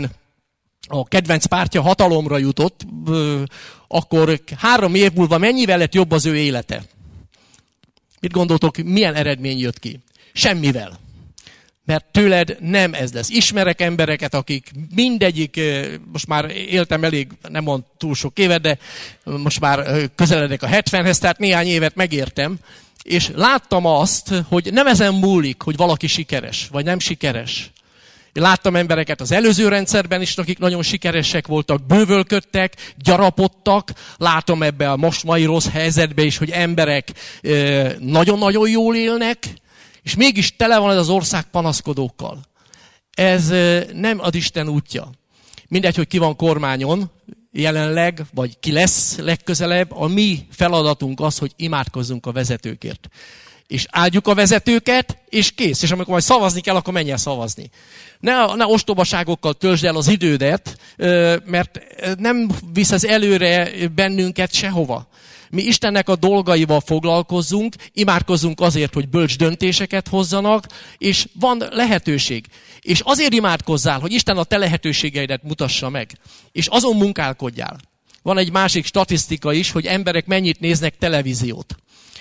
a kedvenc pártja hatalomra jutott, akkor 3 év múlva mennyivel lett jobb az ő élete? Mit gondoltok, milyen eredmény jött ki? Semmivel. mert tőled nem ez lesz. Ismerek embereket, akik mindegyik, most már éltem elég, nem mond túl sok évet, de most már közeledek a 70-hez, tehát néhány évet megértem, és láttam azt, hogy nem ezen múlik, hogy valaki sikeres, vagy nem sikeres. Én láttam embereket az előző rendszerben is, akik nagyon sikeresek voltak, bővölködtek, gyarapodtak. Látom ebbe a most mai rossz helyzetben is, hogy emberek nagyon-nagyon jól élnek, és mégis tele van ez az ország panaszkodókkal. Ez nem az Isten útja. Mindegy, hogy ki van kormányon jelenleg, vagy ki lesz legközelebb, a mi feladatunk az, hogy imádkozzunk a vezetőkért. És áldjuk a vezetőket, és kész. És amikor majd szavazni kell, akkor menj el szavazni. Ne ostobaságokkal töltsd el az idődet, mert nem visz ez előre bennünket sehova. Mi Istennek a dolgaival foglalkozzunk, imádkozzunk azért, hogy bölcs döntéseket hozzanak, és van lehetőség. És azért imádkozzál, hogy Isten a te lehetőségeidet mutassa meg. És azon munkálkodjál. Van egy másik statisztika is, hogy emberek mennyit néznek televíziót.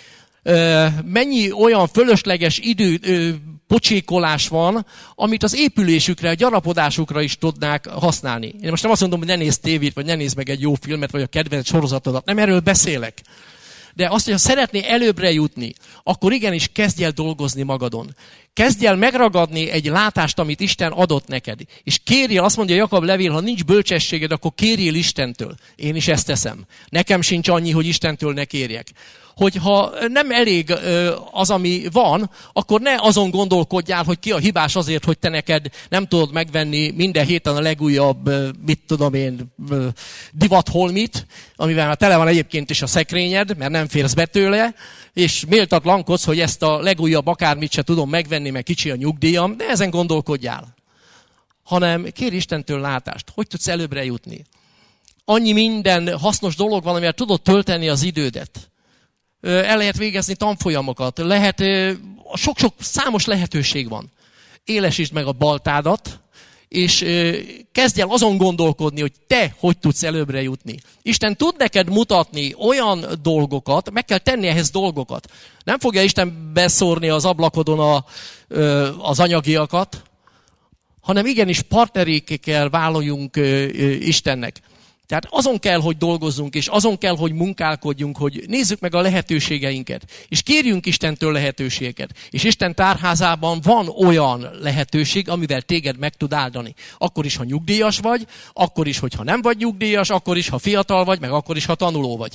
Mennyi olyan fölösleges pocsékolás van, amit az épülésükre, a gyarapodásukra is tudnák használni. Én most nem azt mondom, hogy ne nézz tévét, vagy ne nézz meg egy jó filmet, vagy a kedvenc sorozatodat. Nem erről beszélek. De azt, hogyha szeretné előbbre jutni, akkor igenis kezdj el dolgozni magadon. Kezdj el megragadni egy látást, amit Isten adott neked. És kérjél, azt mondja Jakab levél, ha nincs bölcsességed, akkor kérjél Istentől. Én is ezt teszem. Nekem sincs annyi, hogy Istentől ne kérjek. Hogyha nem elég az, ami van, akkor ne azon gondolkodjál, hogy ki a hibás azért, hogy te neked nem tudod megvenni minden héten a legújabb, mit tudom én, divatholmit, amivel tele van egyébként is a szekrényed, mert nem férsz be tőle, és méltatlankodsz, hogy ezt a legújabb akármit se tudom megvenni, mert kicsi a nyugdíjam, de ezen gondolkodjál. Hanem kérj Istentől látást, hogy tudsz előbbre jutni. Annyi minden hasznos dolog van, amivel tudod tölteni az idődet. El lehet végezni tanfolyamokat, lehet, sok-sok számos lehetőség van. Élesítsd meg a baltádat, és kezdj el azon gondolkodni, hogy te hogy tudsz előbbre jutni. Isten tud neked mutatni olyan dolgokat, meg kell tenni ehhez dolgokat. Nem fogja Isten beszórni az ablakodon az anyagiakat, hanem igenis partnerékkel vállaljunk Istennek. Tehát azon kell, hogy dolgozzunk, és azon kell, hogy munkálkodjunk, hogy nézzük meg a lehetőségeinket. És kérjünk Istentől lehetőségeket. És Isten tárházában van olyan lehetőség, amivel téged meg tud áldani. Akkor is, ha nyugdíjas vagy, akkor is, hogyha nem vagy nyugdíjas, akkor is, ha fiatal vagy, meg akkor is, ha tanuló vagy.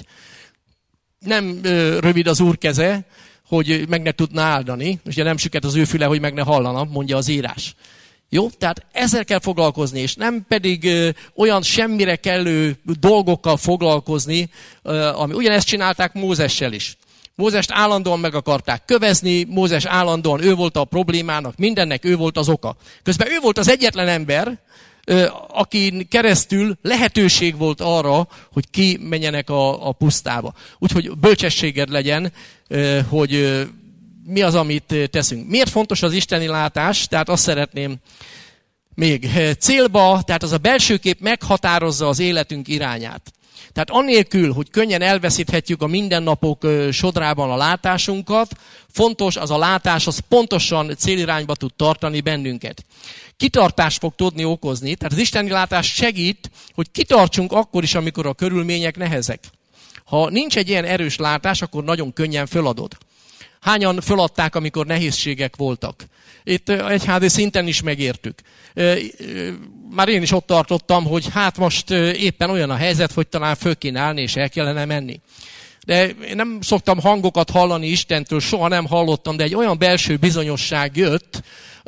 Nem rövid az Úr keze, hogy meg ne tudna áldani. Ugye nem süket az ő füle, hogy meg ne hallana, mondja az írás. Jó? Tehát ezzel kell foglalkozni, és nem pedig olyan semmire kellő dolgokkal foglalkozni, ami ugyanezt csinálták Mózessel is. Mózest állandóan meg akarták kövezni, Mózes állandóan ő volt a problémának, mindennek ő volt az oka. Közben ő volt az egyetlen ember, akin keresztül lehetőség volt arra, hogy kimenjenek a pusztába. Úgyhogy bölcsességed legyen, hogy mi az, amit teszünk. Miért fontos az isteni látás? Tehát azt szeretném még célba, tehát az a belső kép meghatározza az életünk irányát. Tehát annélkül, hogy könnyen elveszíthetjük a mindennapok sodrában a látásunkat, fontos az a látás, az pontosan célirányba tud tartani bennünket. Kitartást fog tudni okozni, tehát az isteni látás segít, hogy kitartsunk akkor is, amikor a körülmények nehezek. Ha nincs egy ilyen erős látás, akkor nagyon könnyen föladod. Hányan föladták, amikor nehézségek voltak? Itt egyházi szinten is megértük. Már én is ott tartottam, hogy hát most éppen olyan a helyzet, hogy talán föl kéne állni és el kellene menni. De én nem szoktam hangokat hallani Istentől, soha nem hallottam, de egy olyan belső bizonyosság jött,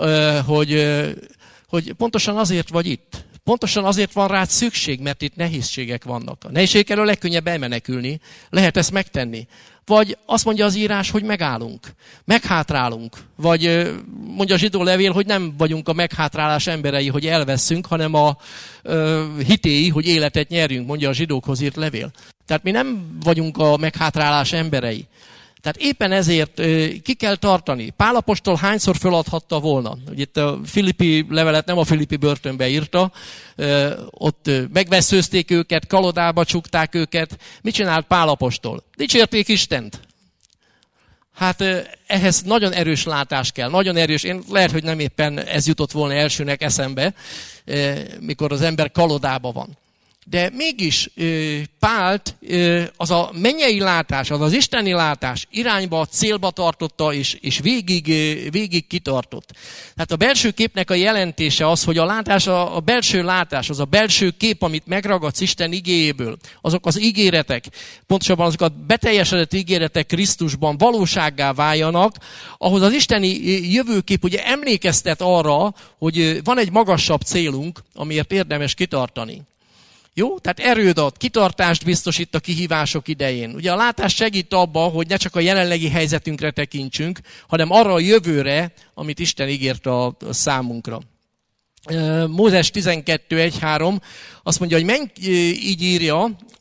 hogy pontosan azért vagy itt. Pontosan azért van rád szükség, mert itt nehézségek vannak. A nehézségek elől legkönnyebb elmenekülni, lehet ezt megtenni. Vagy azt mondja az írás, hogy megállunk, meghátrálunk. Vagy mondja a zsidó levél, hogy nem vagyunk a meghátrálás emberei, hogy elveszünk, hanem a hitéi, hogy életet nyerjünk, mondja a zsidókhoz írt levél. Tehát mi nem vagyunk a meghátrálás emberei. Tehát éppen ezért ki kell tartani. Pál apostol hányszor föladhatta volna? Ugye itt a Filippi levelet nem a Filippi börtönbe írta, ott megvesszőzték őket, kalodába csukták őket. Mit csinált Pál apostol? Dicsérték Istent. Hát ehhez nagyon erős látás kell, nagyon erős. Én lehet, hogy nem éppen ez jutott volna elsőnek eszembe, mikor az ember kalodában van. De mégis Pált az a mennyei látás, az isteni látás irányba, célba tartotta, és végig kitartott. Tehát a belső képnek a jelentése az, hogy a látás, a belső látás, az a belső kép, amit megragadsz Isten igéjéből, azok az ígéretek, pontosabban azok a beteljesedett ígéretek Krisztusban valósággá váljanak, ahhoz az isteni jövőkép ugye emlékeztet arra, hogy van egy magasabb célunk, amiért érdemes kitartani. Jó? Tehát erőd ad, kitartást biztosít a kihívások idején. Ugye a látás segít abba, hogy ne csak a jelenlegi helyzetünkre tekintsünk, hanem arra a jövőre, amit Isten ígért a számunkra. Mózes 12.1.3 azt mondja, hogy menj, így írja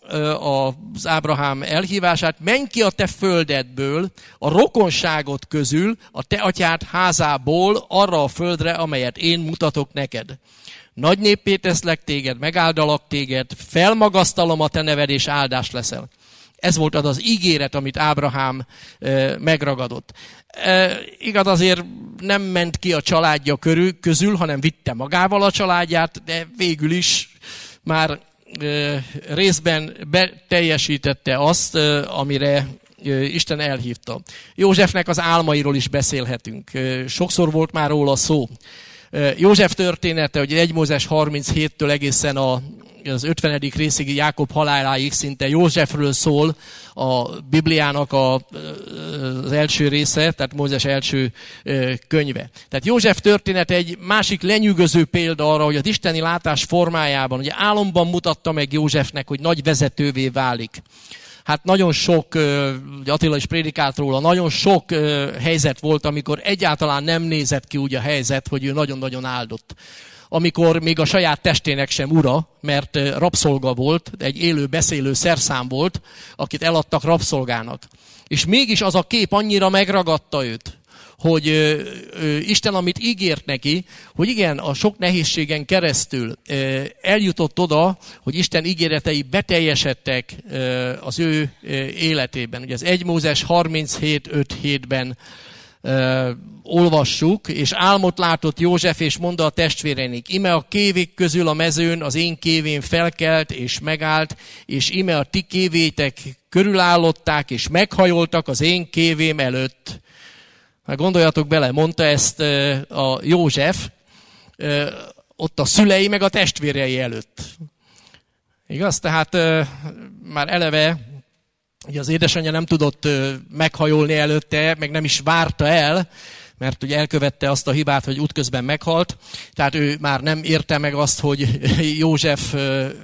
az Ábrahám elhívását, menj ki a te földedből, a rokonságot közül, a te atyád házából arra a földre, amelyet én mutatok neked. Nagy néppé teszlek téged, megáldalak téged, felmagasztalom a te neved, és áldás leszel. Ez volt az az ígéret, amit Ábrahám megragadott. Igaz, azért nem ment ki a családja közül, hanem vitte magával a családját, de végül is már részben beteljesítette azt, amire Isten elhívta. Józsefnek az álmairól is beszélhetünk. Sokszor volt már róla szó. József története, hogy 1 Mózes 37-től egészen az 50. részig Jákob haláláig szinte Józsefről szól a Bibliának az első része, tehát Mózes első könyve. Tehát József története egy másik lenyűgöző példa arra, hogy az isteni látás formájában, ugye álomban mutatta meg Józsefnek, hogy nagy vezetővé válik. Hát nagyon sok, Attila is prédikált róla, nagyon sok helyzet volt, amikor egyáltalán nem nézett ki úgy a helyzet, hogy ő nagyon-nagyon áldott. Amikor még a saját testének sem ura, mert rabszolga volt, egy élő, beszélő szerszám volt, akit eladtak rabszolgának. És mégis az a kép annyira megragadta őt, hogy Isten, amit ígért neki, hogy igen, a sok nehézségen keresztül eljutott oda, hogy Isten ígéretei beteljesedtek az ő életében. Ugye az 1 Mózes 37.5.7-ben olvassuk, és álmot látott József, és mondta a testvéreinek, ime a kévék közül a mezőn az én kévém felkelt, és megállt, és ime a ti kévétek körülállották, és meghajoltak az én kévém előtt. Hát gondoljatok bele, mondta ezt a József, ott a szülei meg a testvérei előtt. Igaz? Tehát már eleve ugye az édesanyja nem tudott meghajolni előtte, meg nem is várta el, mert ugye elkövette azt a hibát, hogy útközben meghalt. Tehát ő már nem érte meg azt, hogy József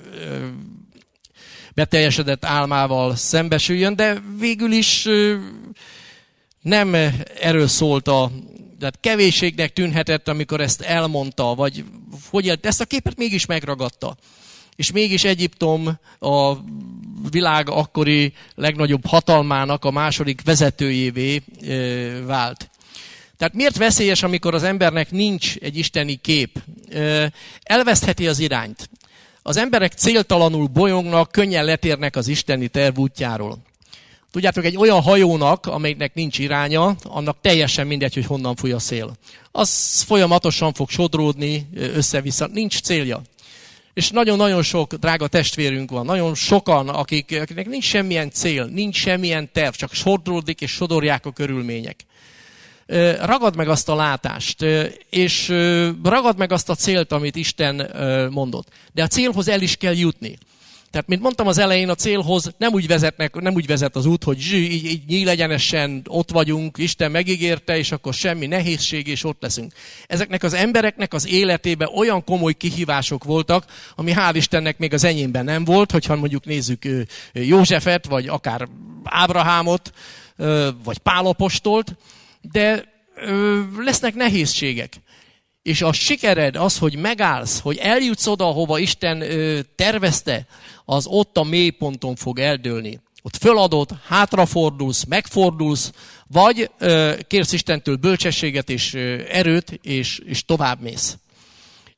beteljesedett álmával szembesüljön, de végül is nem erről szólt tehát kevésségnek tűnhetett, amikor ezt elmondta, vagy hogy ezt a képet mégis megragadta. És mégis Egyiptom a világ akkori legnagyobb hatalmának a második vezetőjévé vált. Tehát miért veszélyes, amikor az embernek nincs egy isteni kép? Elvesztheti az irányt. Az emberek céltalanul bolyongnak, könnyen letérnek az isteni terv útjáról. Tudjátok, egy olyan hajónak, amelynek nincs iránya, annak teljesen mindegy, hogy honnan fúj a szél. Az folyamatosan fog sodródni össze-vissza, nincs célja. És nagyon-nagyon sok drága testvérünk van, nagyon sokan, akiknek nincs semmilyen cél, nincs semmilyen terv, csak sodródik és sodorják a körülmények. Ragad meg azt a látást, és ragad meg azt a célt, amit Isten mondott. De a célhoz el is kell jutni. Tehát, mint mondtam az elején, a célhoz nem úgy vezet az út, hogy így nyílegyenesen ott vagyunk, Isten megígérte, és akkor semmi nehézség, és ott leszünk. Ezeknek az embereknek az életében olyan komoly kihívások voltak, ami hál' Istennek még az enyémben nem volt, hogyha mondjuk nézzük Józsefet, vagy akár Ábrahámot, vagy Pál apostolt, de lesznek nehézségek. És a sikered, az, hogy megállsz, hogy eljutsz oda, ahova Isten tervezte, az ott a mélyponton fog eldőlni. Ott föladod, hátrafordulsz, megfordulsz, vagy kérsz Istentől bölcsességet és erőt, és tovább mész.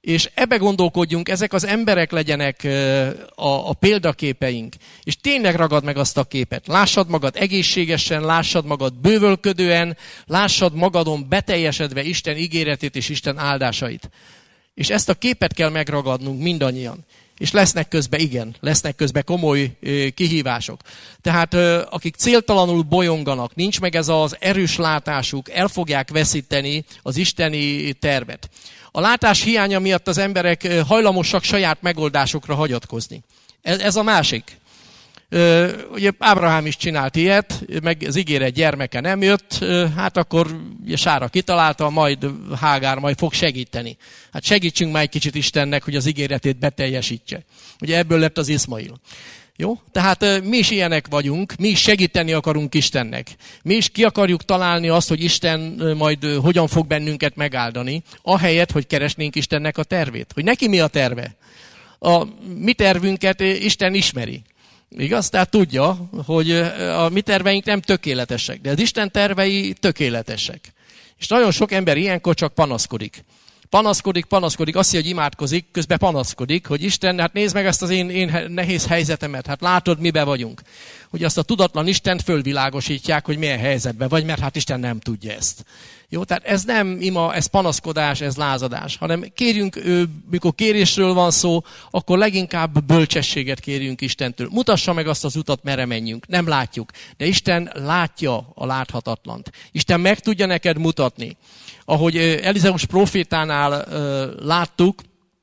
És ebbe gondolkodjunk, ezek az emberek legyenek a példaképeink. És tényleg ragad meg azt a képet. Lássad magad egészségesen, lássad magad bővölködően, lássad magadon beteljesedve Isten ígéretét és Isten áldásait. És ezt a képet kell megragadnunk mindannyian. És lesznek közben komoly kihívások. Tehát akik céltalanul bolyonganak, nincs meg ez az erős látásuk, el fogják veszíteni az isteni tervet. A látás hiánya miatt az emberek hajlamosak saját megoldásokra hagyatkozni. Ez a másik. Ugye Ábrahám is csinált ilyet, meg az ígéret gyermeke nem jött, hát akkor Sára kitalálta, majd Hágár majd fog segíteni. Hát segítsünk már egy kicsit Istennek, hogy az ígéretét beteljesítse. Ugye ebből lett az Iszmail. Jó? Tehát mi is ilyenek vagyunk, mi is segíteni akarunk Istennek. Mi is ki akarjuk találni azt, hogy Isten majd hogyan fog bennünket megáldani, ahelyett, hogy keresnénk Istennek a tervét. Hogy neki mi a terve? A mi tervünket Isten ismeri. Igaz? Tehát tudja, hogy a mi terveink nem tökéletesek, de az Isten tervei tökéletesek. És nagyon sok ember ilyenkor csak panaszkodik. Panaszkodik, azt mondja, hogy imádkozik, közben panaszkodik, hogy Isten, hát nézd meg ezt az én nehéz helyzetemet, hát látod, mibe vagyunk. Ugye azt a tudatlan Istent fölvilágosítják, hogy milyen helyzetben vagy, mert hát Isten nem tudja ezt. Jó, tehát ez nem ima, ez panaszkodás, ez lázadás, hanem kérjunk, mikor kérésről van szó, akkor leginkább bölcsességet kérjünk Istentől. Mutassa meg azt az utat, merre menjünk. Nem látjuk, de Isten látja a láthatatlant. Isten meg tudja neked mutatni. Ahogy Elizeus prófétánál láttuk,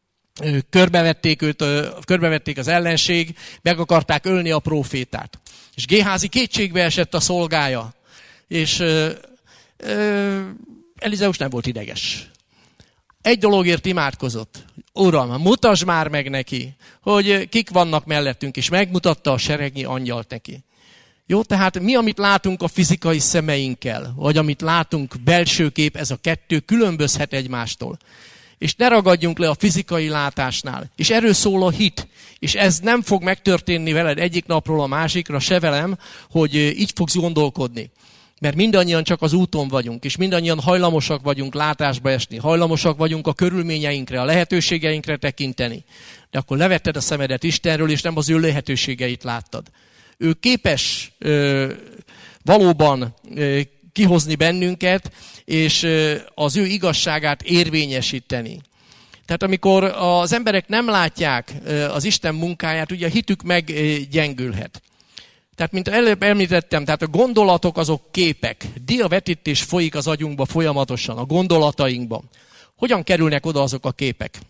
körbevették az ellenség, meg akarták ölni a prófétát. És Géházi kétségbe esett a szolgája, és Elizeus nem volt ideges. Egy dologért imádkozott. Uram, mutasd már meg neki, hogy kik vannak mellettünk, és megmutatta a seregnyi angyalt neki. Jó, tehát mi, amit látunk a fizikai szemeinkkel, vagy amit látunk belső kép, ez a kettő különbözhet egymástól. És ne ragadjunk le a fizikai látásnál. És erről szól a hit. És ez nem fog megtörténni veled egyik napról a másikra, se velem, hogy így fogsz gondolkodni. Mert mindannyian csak az úton vagyunk, és mindannyian hajlamosak vagyunk látásba esni, hajlamosak vagyunk a körülményeinkre, a lehetőségeinkre tekinteni. De akkor levetted a szemedet Istenről, és nem az ő lehetőségeit láttad. Ő képes valóban kihozni bennünket, és az ő igazságát érvényesíteni. Tehát amikor az emberek nem látják az Isten munkáját, ugye a hitük meggyengülhet. Tehát, mint előbb említettem, tehát a gondolatok azok képek. Diavetítés folyik az agyunkba folyamatosan, a gondolatainkban. Hogyan kerülnek oda azok a képek?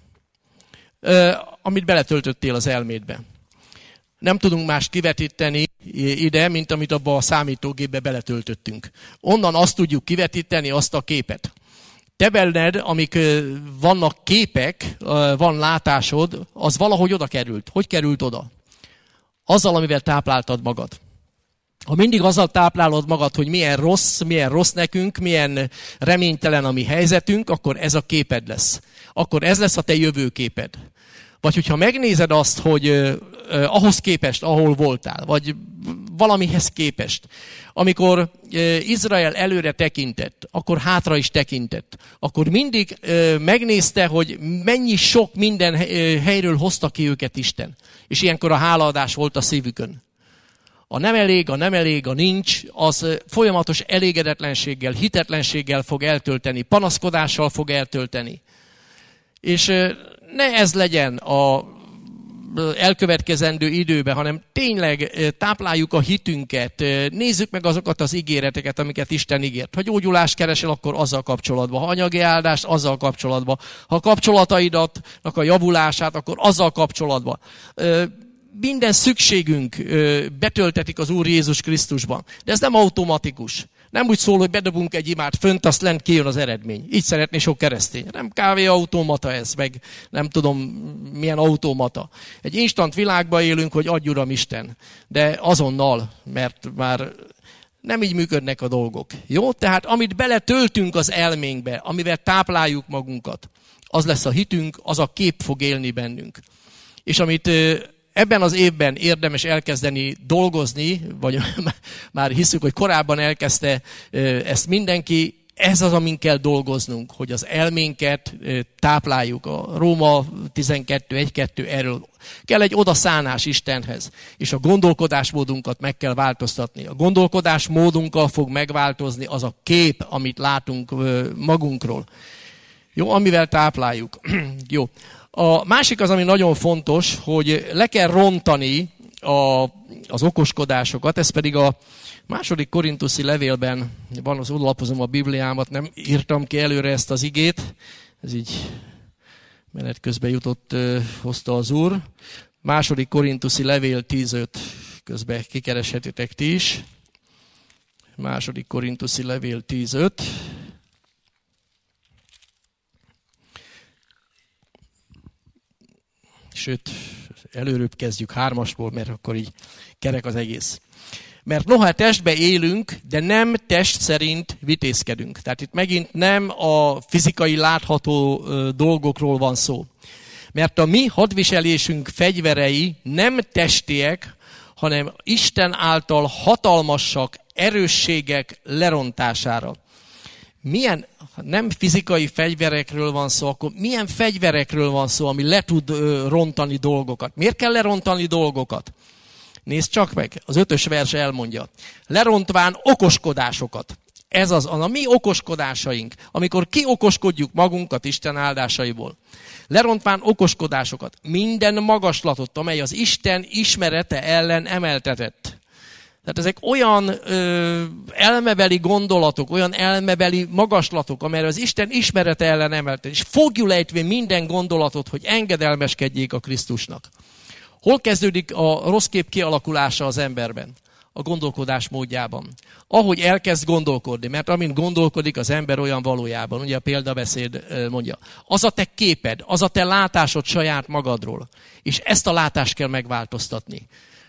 Amit beletöltöttél az elmédbe. Nem tudunk más kivetíteni ide, mint amit abba a számítógépbe beletöltöttünk. Onnan azt tudjuk kivetíteni, azt a képet. Te benned, amik vannak képek, van látásod, az valahogy oda került. Hogy került oda? Azzal, amivel tápláltad magad. Ha mindig azzal táplálod magad, hogy milyen rossz nekünk, milyen reménytelen a mi helyzetünk, akkor ez a képed lesz. Akkor ez lesz a te jövőképed. Vagy hogyha megnézed azt, hogy ahhoz képest, ahol voltál, vagy valamihez képest, amikor Izrael előre tekintett, akkor hátra is tekintett, akkor mindig megnézte, hogy mennyi sok minden helyről hozta ki őket Isten. És ilyenkor a hálaadás volt a szívükön. A nem elég, a nincs, az folyamatos elégedetlenséggel, hitetlenséggel fog eltölteni, panaszkodással fog eltölteni. És ne ez legyen a elkövetkezendő időben, hanem tényleg tápláljuk a hitünket, nézzük meg azokat az ígéreteket, amiket Isten ígért. Ha gyógyulást keresel, akkor azzal kapcsolatban. Ha anyagi áldást, azzal kapcsolatban. Ha a kapcsolataidatnak a javulását, akkor azzal kapcsolatban. Minden szükségünk betöltetik az Úr Jézus Krisztusban. De ez nem automatikus. Nem úgy szól, hogy bedobunk egy imát fönt, azt lent kijön az eredmény. Így szeretné sok keresztény. Nem kávéautomata ez, meg nem tudom milyen automata. Egy instant világban élünk, hogy adj Uram Isten. De azonnal, mert már nem így működnek a dolgok. Jó? Tehát amit beletöltünk az elménkbe, amivel tápláljuk magunkat, az lesz a hitünk, az a kép fog élni bennünk. És amit ebben az évben érdemes elkezdeni dolgozni, vagy már hiszük, hogy korábban elkezdte ezt mindenki, ez az, amin kell dolgoznunk, hogy az elménket tápláljuk. A Róma 12.1.2 erről kell egy odaszánás Istenhez, és a gondolkodásmódunkat meg kell változtatni. A gondolkodásmódunkkal fog megváltozni az a kép, amit látunk magunkról. Jó, amivel tápláljuk. Jó. A másik az, ami nagyon fontos, hogy le kell rontani az okoskodásokat, ez pedig a 2. Korinthusi levélben van, az oldalapozom a Bibliámat, nem írtam ki előre ezt az igét, ez így menet közben jutott, hozta az Úr. 2. Korinthusi levél 10.5, közben kikereshetitek ti is. 2. Korinthusi levél 10.5. Sőt, előrébb kezdjük 3-asból, mert akkor így kerek az egész. Mert noha testbe élünk, de nem test szerint vitézkedünk. Tehát itt megint nem a fizikai látható dolgokról van szó. Mert a mi hadviselésünk fegyverei nem testiek, hanem Isten által hatalmasak erősségek lerontására. Milyen, nem fizikai fegyverekről van szó, akkor milyen fegyverekről van szó, ami le tud rontani dolgokat? Miért kell lerontani dolgokat? Nézd csak meg, az 5. vers elmondja. Lerontván okoskodásokat. Ez az a mi okoskodásaink, amikor kiokoskodjuk magunkat Isten áldásaiból. Lerontván okoskodásokat. Minden magaslatot, amely az Isten ismerete ellen emeltetett. Tehát ezek olyan elmebeli gondolatok, olyan elmebeli magaslatok, amelyre az Isten ismerete ellen emeltetett. És fogjulejtve minden gondolatot, hogy engedelmeskedjék a Krisztusnak. Hol kezdődik a rossz kép kialakulása az emberben? A gondolkodás módjában. Ahogy elkezd gondolkodni, mert amint gondolkodik az ember olyan valójában, ugye a példabeszéd mondja, az a te képed, az a te látásod saját magadról, és ezt a látást kell megváltoztatni.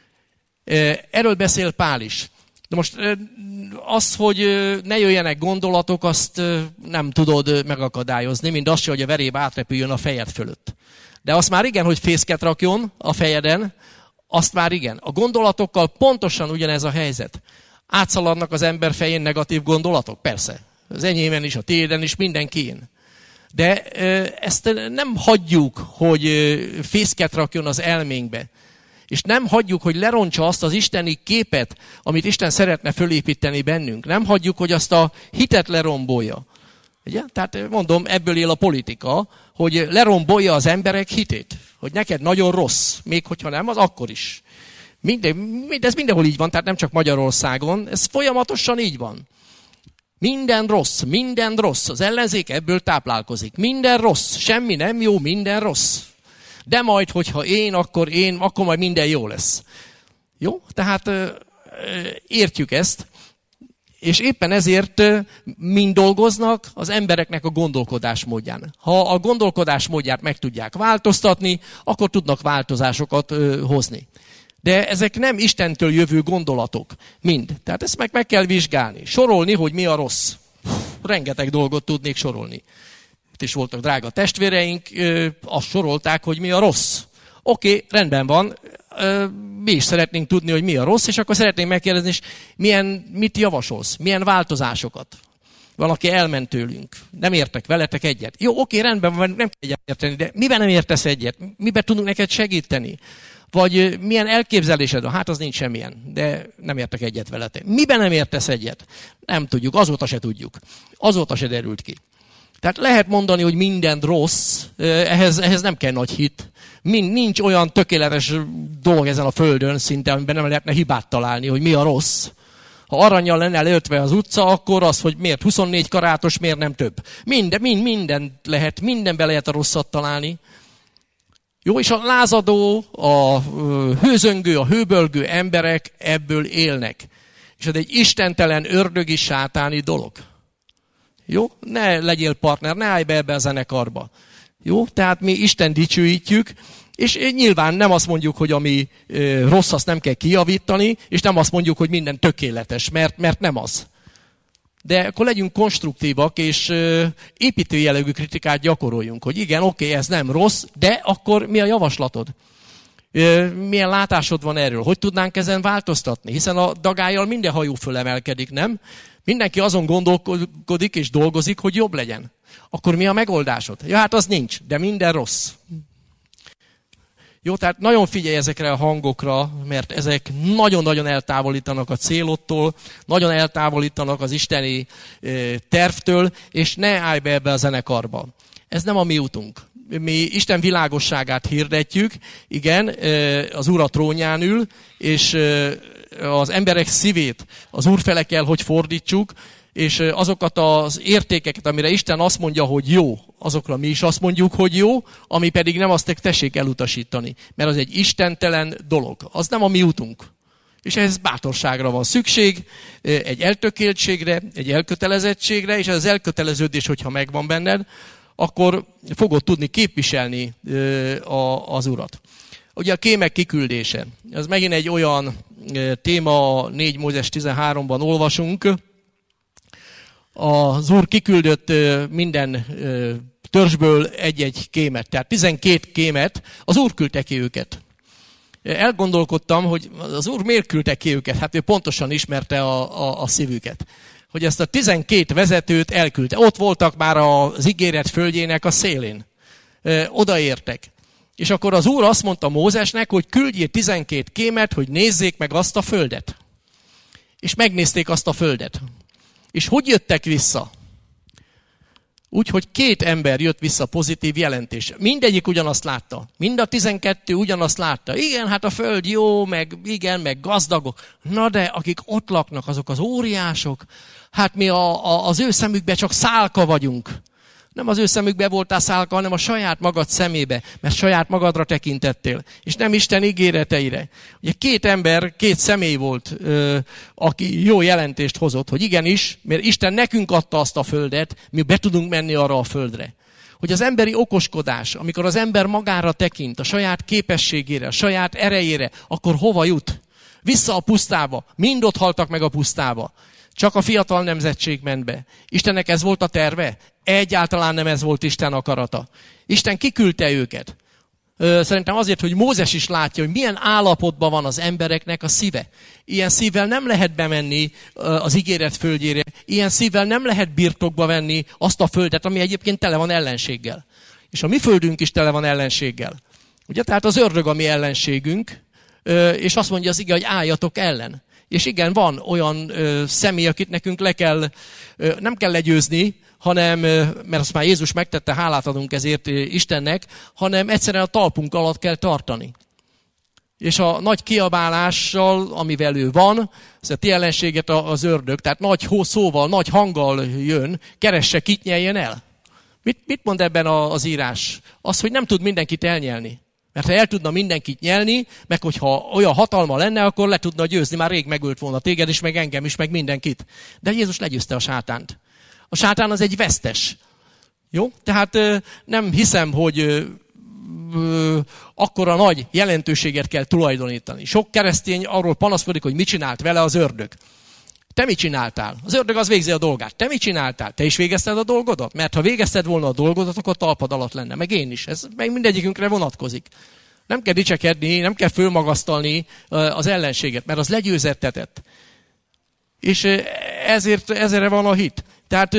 Erről beszél Pál is. De most az, hogy ne jöjjenek gondolatok, azt nem tudod megakadályozni, mint azt, hogy a veréb átrepüljön a fejed fölött. De azt már igen, hogy fészket rakjon a fejeden, azt már igen. A gondolatokkal pontosan ugyanez a helyzet. Átszaladnak az ember fején negatív gondolatok? Persze. Az enyémen is, a tiéden is, mindenkién. De ezt nem hagyjuk, hogy fészket rakjon az elménkbe. És nem hagyjuk, hogy lerontsa azt az isteni képet, amit Isten szeretne fölépíteni bennünk. Nem hagyjuk, hogy azt a hitet lerombolja. Ugye? Tehát mondom, ebből él a politika, hogy lerombolja az emberek hitét. Hogy neked nagyon rossz, még hogyha nem, az akkor is. Ez mindenhol így van, tehát nem csak Magyarországon, ez folyamatosan így van. Minden rossz. Az ellenzék ebből táplálkozik. Minden rossz, semmi nem jó, minden rossz. De majd, hogyha akkor majd minden jó lesz. Jó? Tehát értjük ezt. És éppen ezért mind dolgoznak az embereknek a gondolkodásmódján. Ha a gondolkodásmódját meg tudják változtatni, akkor tudnak változásokat hozni. De ezek nem Istentől jövő gondolatok. Mind. Tehát ezt meg kell vizsgálni. Sorolni, hogy mi a rossz. Rengeteg dolgot tudnék sorolni. Itt is voltak drága testvéreink, azt sorolták, hogy mi a rossz. Oké, rendben van. Mi is szeretnénk tudni, hogy mi a rossz, és akkor szeretnénk megkérdezni, és mit javasolsz, milyen változásokat. Valaki elment tőlünk, nem értek veletek egyet. Jó, oké, rendben van, nem kell egyet érteni, de miben nem értesz egyet? Miben tudunk neked segíteni? Vagy milyen elképzelésed van? Hát az nincs semmilyen, de nem értek egyet veletek. Miben nem értesz egyet? Nem tudjuk, azóta se tudjuk. Azóta se derült ki. Tehát lehet mondani, hogy minden rossz, ehhez nem kell nagy hit. Nincs olyan tökéletes dolog ezen a földön szinte, amiben nem lehetne hibát találni, hogy mi a rossz. Ha arannyal lenne leöltve az utca, akkor az, hogy miért 24 karátos, miért nem több. Mindenben lehet a rosszat találni. Jó, és a lázadó, a hőzöngő, a hőbölgő emberek ebből élnek. És ez egy istentelen, ördögi, sátáni dolog. Jó? Ne legyél partner, ne állj be ebbe a zenekarba. Jó? Tehát mi Isten dicsőítjük, és nyilván nem azt mondjuk, hogy ami rossz, azt nem kell kijavítani, és nem azt mondjuk, hogy minden tökéletes, mert nem az. De akkor legyünk konstruktívak, és építő jellegű kritikát gyakoroljunk, hogy igen, oké, ez nem rossz, de akkor mi a javaslatod? Milyen látásod van erről? Hogy tudnánk ezen változtatni? Hiszen a dagállyal minden hajó fölemelkedik, nem? Mindenki azon gondolkodik és dolgozik, hogy jobb legyen. Akkor mi a megoldásod? Ja, hát az nincs, de minden rossz. Jó, tehát nagyon figyelj ezekre a hangokra, mert ezek nagyon-nagyon eltávolítanak a célodtól, nagyon eltávolítanak az isteni tervtől, és ne állj be ebbe a zenekarba. Ez nem a mi utunk. Mi Isten világosságát hirdetjük, igen, az Úr a trónján ül, és az emberek szívét az Úr fele kell, hogy fordítsuk, és azokat az értékeket, amire Isten azt mondja, hogy jó, azokra mi is azt mondjuk, hogy jó, ami pedig nem, azt tessék elutasítani. Mert az egy istentelen dolog. Az nem a mi utunk. És ehhez bátorságra van szükség, egy eltökéltségre, egy elkötelezettségre, és az elköteleződés, hogyha megvan benned, akkor fogod tudni képviselni az Urat. Ugye a kémek kiküldése. Ez megint egy olyan téma, 4 Mózes 13-ban olvasunk. Az Úr kiküldött minden törzsből egy-egy kémet. Tehát 12 kémet, az Úr küldte ki őket. Elgondolkodtam, hogy az Úr miért küldte ki őket. Hát ő pontosan ismerte a szívüket. Hogy ezt a 12 vezetőt elküldte. Ott voltak már az ígéret földjének a szélén. Odaértek. És akkor az Úr azt mondta Mózesnek, hogy küldjél 12 kémet, hogy nézzék meg azt a földet. És megnézték azt a földet. És hogy jöttek vissza? Úgy, hogy 2 ember jött vissza pozitív jelentés. Mindegyik ugyanazt látta. Mind a 12 ugyanazt látta. Igen, hát a föld jó, meg igen, meg gazdagok. Na de akik ott laknak, azok az óriások. Hát mi az ő szemükben csak szálka vagyunk. Nem az ő szemükbe voltál szálka, hanem a saját magad szemébe, mert saját magadra tekintettél, és nem Isten ígéreteire. Ugye 2 ember, 2 személy volt, aki jó jelentést hozott, hogy igenis, mert Isten nekünk adta azt a földet, mi be tudunk menni arra a földre. Hogy az emberi okoskodás, amikor az ember magára tekint, a saját képességére, a saját erejére, akkor hova jut? Vissza a pusztába. Mind ott haltak meg a pusztába. Csak a fiatal nemzetség ment be. Istennek ez volt a terve? Egyáltalán nem ez volt Isten akarata. Isten kiküldte őket. Szerintem azért, hogy Mózes is látja, hogy milyen állapotban van az embereknek a szíve. Ilyen szívvel nem lehet bemenni az ígéret földjére. Ilyen szívvel nem lehet birtokba venni azt a földet, ami egyébként tele van ellenséggel. És a mi földünk is tele van ellenséggel. Ugye, tehát az ördög a mi ellenségünk, és azt mondja az ige, hogy álljatok ellen. És igen, van olyan személy, akit nekünk nem kell legyőzni, hanem, mert azt már Jézus megtette, hálát adunk ezért Istennek, hanem egyszerűen a talpunk alatt kell tartani. És a nagy kiabálással, amivel ő van, ez a ti ellenséget az ördög, tehát nagy szóval, nagy hanggal jön, keresse, kit nyeljen el. Mit mond ebben az írás? Az, hogy nem tud mindenkit elnyelni. Mert ha el tudna mindenkit nyelni, meg hogyha olyan hatalma lenne, akkor le tudna győzni, már rég megölt volna téged is, meg engem is, meg mindenkit. De Jézus legyőzte a sátánt. A sátán az egy vesztes. Jó? Tehát nem hiszem, hogy akkora nagy jelentőséget kell tulajdonítani. Sok keresztény arról panaszkodik, hogy mit csinált vele az ördög. Te mit csináltál? Az ördög az végzi a dolgát. Te mit csináltál? Te is végezted a dolgodat? Mert ha végezted volna a dolgodat, akkor talpad alatt lenne. Meg én is. Ez meg mindegyikünkre vonatkozik. Nem kell dicsekedni, nem kell fölmagasztalni az ellenséget, mert az legyőzettetett. És ezért van a hit. Tehát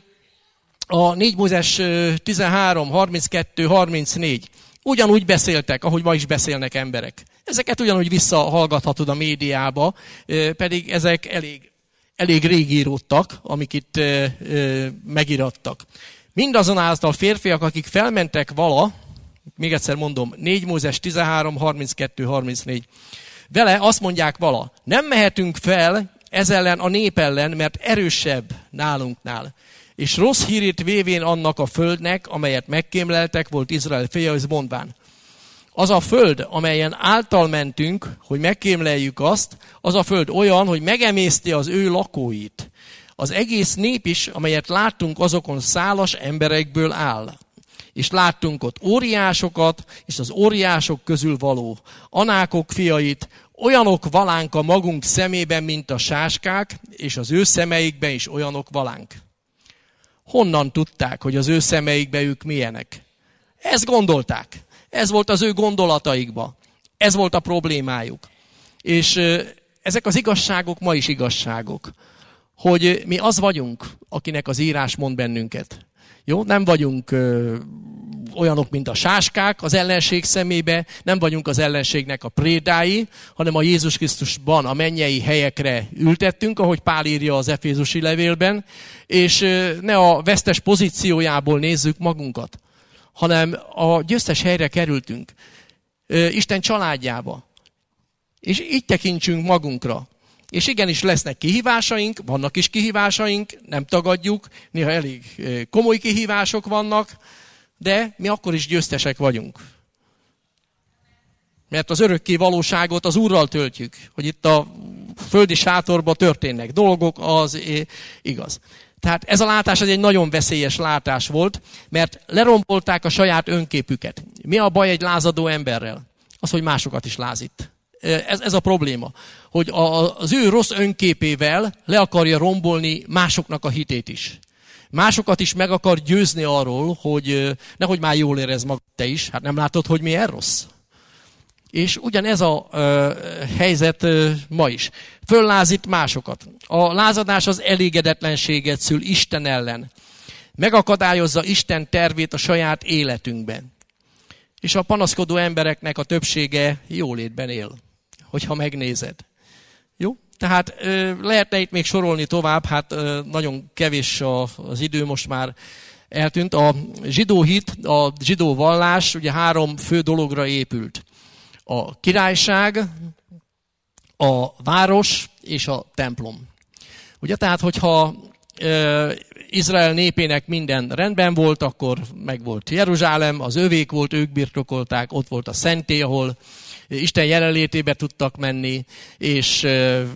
a 4 Mózes 13, 32, 34 ugyanúgy beszéltek, ahogy ma is beszélnek emberek. Ezeket ugyanúgy visszahallgathatod a médiába, pedig ezek elég rég íródtak, amik itt megirattak. Mindazonáltal férfiak, akik felmentek vala, még egyszer mondom, 4 Mózes 13, 32, 34, vele azt mondják vala, nem mehetünk fel ez ellen a nép ellen, mert erősebb nálunknál. És rossz hírét vévén annak a földnek, amelyet megkémleltek, volt Izrael fiaihoz mondván. Az a föld, amelyen által mentünk, hogy megkémleljük azt, az a föld olyan, hogy megemészti az ő lakóit. Az egész nép is, amelyet láttunk, azokon szálas emberekből áll. És láttunk ott óriásokat, és az óriások közül való anákok fiait, olyanok valánk a magunk szemében, mint a sáskák, és az ő szemeikben is olyanok valánk. Honnan tudták, hogy az ő szemeikben ők milyenek? Ezt gondolták. Ez volt az ő gondolataikba. Ez volt a problémájuk. És ezek az igazságok ma is igazságok. Hogy mi az vagyunk, akinek az írás mond bennünket. Jó? Nem vagyunk olyanok, mint a sáskák az ellenség szemébe, nem vagyunk az ellenségnek a prédái, hanem a Jézus Krisztusban a mennyei helyekre ültettünk, ahogy Pál írja az Efézusi levélben, és ne a vesztes pozíciójából nézzük magunkat, hanem a győztes helyre kerültünk, Isten családjába. És így tekintsünk magunkra. És igenis lesznek kihívásaink, vannak is kihívásaink, nem tagadjuk, néha elég komoly kihívások vannak, de mi akkor is győztesek vagyunk. Mert az örökké valóságot az Úrral töltjük, hogy itt a földi sátorban történnek dolgok, az igaz. Tehát ez a látás egy nagyon veszélyes látás volt, mert lerombolták a saját önképüket. Mi a baj egy lázadó emberrel? Az, hogy másokat is lázít. Ez a probléma, hogy az ő rossz önképével le akarja rombolni másoknak a hitét is. Másokat is meg akar győzni arról, hogy nehogy már jól érez magad te is, hát nem látod, hogy milyen rossz. És ugyanez a helyzet ma is. Föllázít másokat. A lázadás az elégedetlenséget szül Isten ellen. Megakadályozza Isten tervét a saját életünkben. És a panaszkodó embereknek a többsége jólétben él, hogyha megnézed. Jó? Tehát lehetne itt még sorolni tovább, hát nagyon kevés az idő, most már eltűnt. A zsidó hit, a zsidó vallás ugye 3 fő dologra épült. A királyság, a város és a templom. Ugye tehát, hogyha Izrael népének minden rendben volt, akkor meg volt Jeruzsálem, az övék volt, ők birtokolták, ott volt a szentély, ahol Isten jelenlétébe tudtak menni, és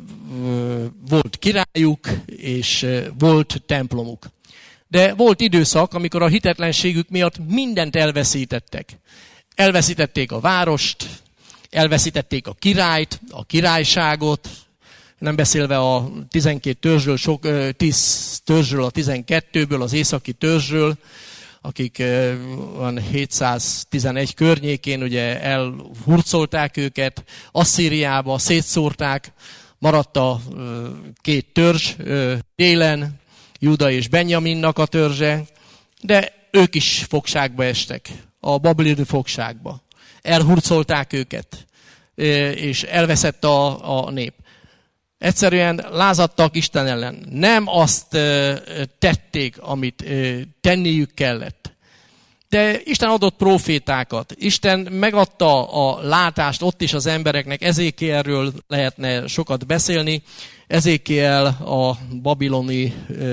volt királyuk, és volt templomuk. De volt időszak, amikor a hitetlenségük miatt mindent elveszítettek. Elveszítették a várost, elveszítették a királyt, a királyságot, nem beszélve a 12 törzsről, 10 törzsről, a 12-ből, az északi törzsről, akik van 711 környékén, ugye elhurcolták őket, Asszíriába szétszórták, maradt a 2 törzs délen, Júda és Benjaminnak a törzse, de ők is fogságba estek, a babiloni fogságba. Elhurcolták őket, és elveszett a nép. Egyszerűen lázadtak Isten ellen. Nem azt tették, amit tenniük kellett. De Isten adott prófétákat. Isten megadta a látást ott is az embereknek. Ezékielről lehetne sokat beszélni. Ezékiel a babiloni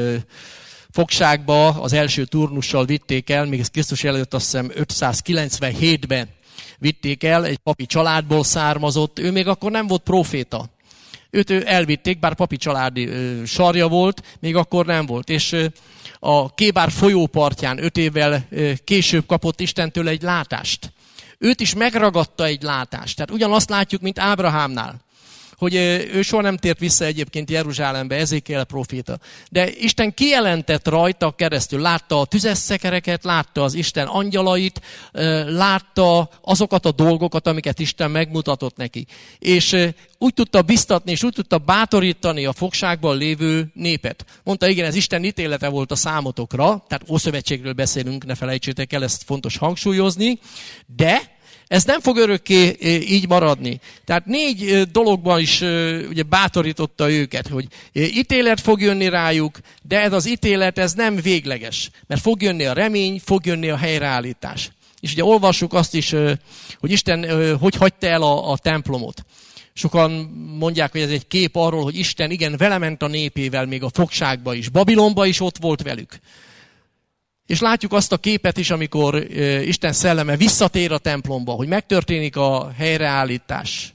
fogságba az első turnussal vitték el, még Krisztus előtt azt hiszem 597-ben vitték el, egy papi családból származott. Ő még akkor nem volt próféta. Őt elvitték, bár papi családi sarja volt, még akkor nem volt. És a Kébár folyópartján 5 évvel később kapott Istentől egy látást. Őt is megragadta egy látást. Tehát ugyanazt látjuk, mint Ábrahámnál. Hogy ő soha nem tért vissza egyébként Jeruzsálembe, Ezékiel proféta. De Isten kijelentett rajta keresztül. Látta a tüzes szekereket, látta az Isten angyalait, látta azokat a dolgokat, amiket Isten megmutatott neki. És úgy tudta biztatni, és úgy tudta bátorítani a fogságban lévő népet. Mondta, igen, ez Isten ítélete volt a számotokra, tehát Ószövetségről beszélünk, ne felejtsétek el, ezt fontos hangsúlyozni, de ez nem fog örökké így maradni. Tehát 4 dologban is ugye bátorította őket, hogy ítélet fog jönni rájuk, de ez az ítélet ez nem végleges. Mert fog jönni a remény, fog jönni a helyreállítás. És ugye olvassuk azt is, hogy Isten hogy hagyta el a templomot. Sokan mondják, hogy ez egy kép arról, hogy Isten igen vele ment a népével, még a fogságba is. Babilonba is ott volt velük. És látjuk azt a képet is, amikor Isten szelleme visszatér a templomba, hogy megtörténik a helyreállítás.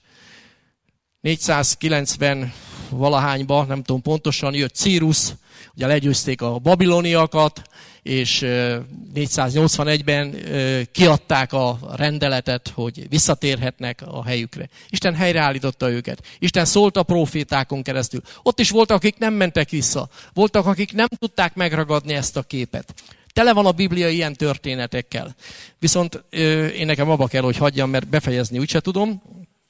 490 valahányba, nem tudom pontosan, jött Círus, ugye legyőzték a babiloniakat, és 481-ben kiadták a rendeletet, hogy visszatérhetnek a helyükre. Isten helyreállította őket. Isten szólt a prófétákon keresztül. Ott is voltak, akik nem mentek vissza. Voltak, akik nem tudták megragadni ezt a képet. Tele van a Biblia ilyen történetekkel. Viszont én nekem abba kell, hogy hagyjam, mert befejezni úgyse tudom.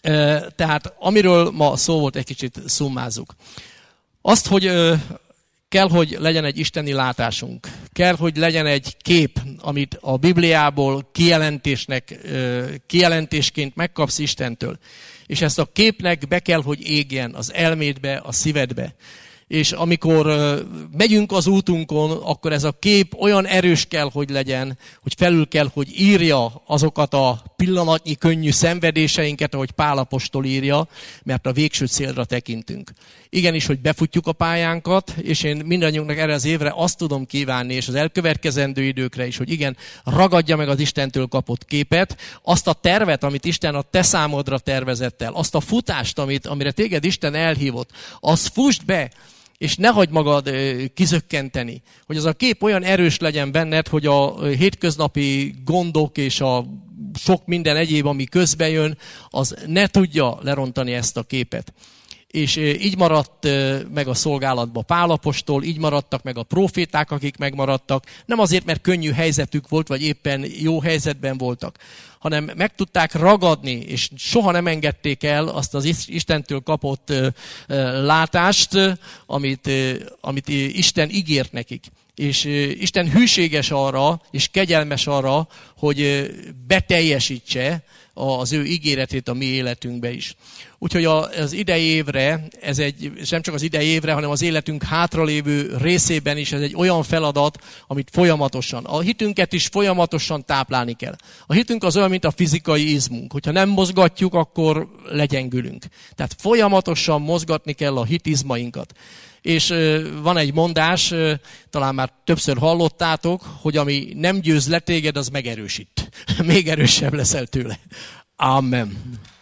Tehát amiről ma szó volt, egy kicsit szummázzuk. Azt, hogy kell, hogy legyen egy isteni látásunk. Kell, hogy legyen egy kép, amit a Bibliából kijelentésként megkapsz Istentől. És ezt a képnek be kell, hogy égjen az elmédbe, a szívedbe. És amikor megyünk az útunkon, akkor ez a kép olyan erős kell, hogy legyen, hogy felül kell, hogy írja azokat a pillanatnyi könnyű szenvedéseinket, ahogy Pál apostol írja, mert a végső célra tekintünk. Igenis, hogy befutjuk a pályánkat, és én mindannyiunknak erre az évre azt tudom kívánni, és az elkövetkezendő időkre is, hogy igen, ragadja meg az Istentől kapott képet, azt a tervet, amit Isten a te számodra tervezett el, azt a futást, amire téged Isten elhívott, azt fussd be, és ne hagyd magad kizökkenteni. Hogy az a kép olyan erős legyen benned, hogy a hétköznapi gondok és a sok minden egyéb, ami közbe jön, az ne tudja lerontani ezt a képet. És így maradt meg a szolgálatba Pál apostol, így maradtak meg a próféták, akik megmaradtak. Nem azért, mert könnyű helyzetük volt, vagy éppen jó helyzetben voltak, hanem meg tudták ragadni, és soha nem engedték el azt az Istentől kapott látást, amit Isten ígért nekik. És Isten hűséges arra, és kegyelmes arra, hogy beteljesítse az ő ígéretét a mi életünkbe is. Úgyhogy az idei évre, és nem csak az idei évre, hanem az életünk hátralévő részében is ez egy olyan feladat, amit folyamatosan, a hitünket is folyamatosan táplálni kell. A hitünk az olyan, mint a fizikai izmunk. Hogyha nem mozgatjuk, akkor legyengülünk. Tehát folyamatosan mozgatni kell a hitizmainkat. És van egy mondás, talán már többször hallottátok, hogy ami nem győz le téged, az megerősít. Még erősebb leszel tőle. Amen.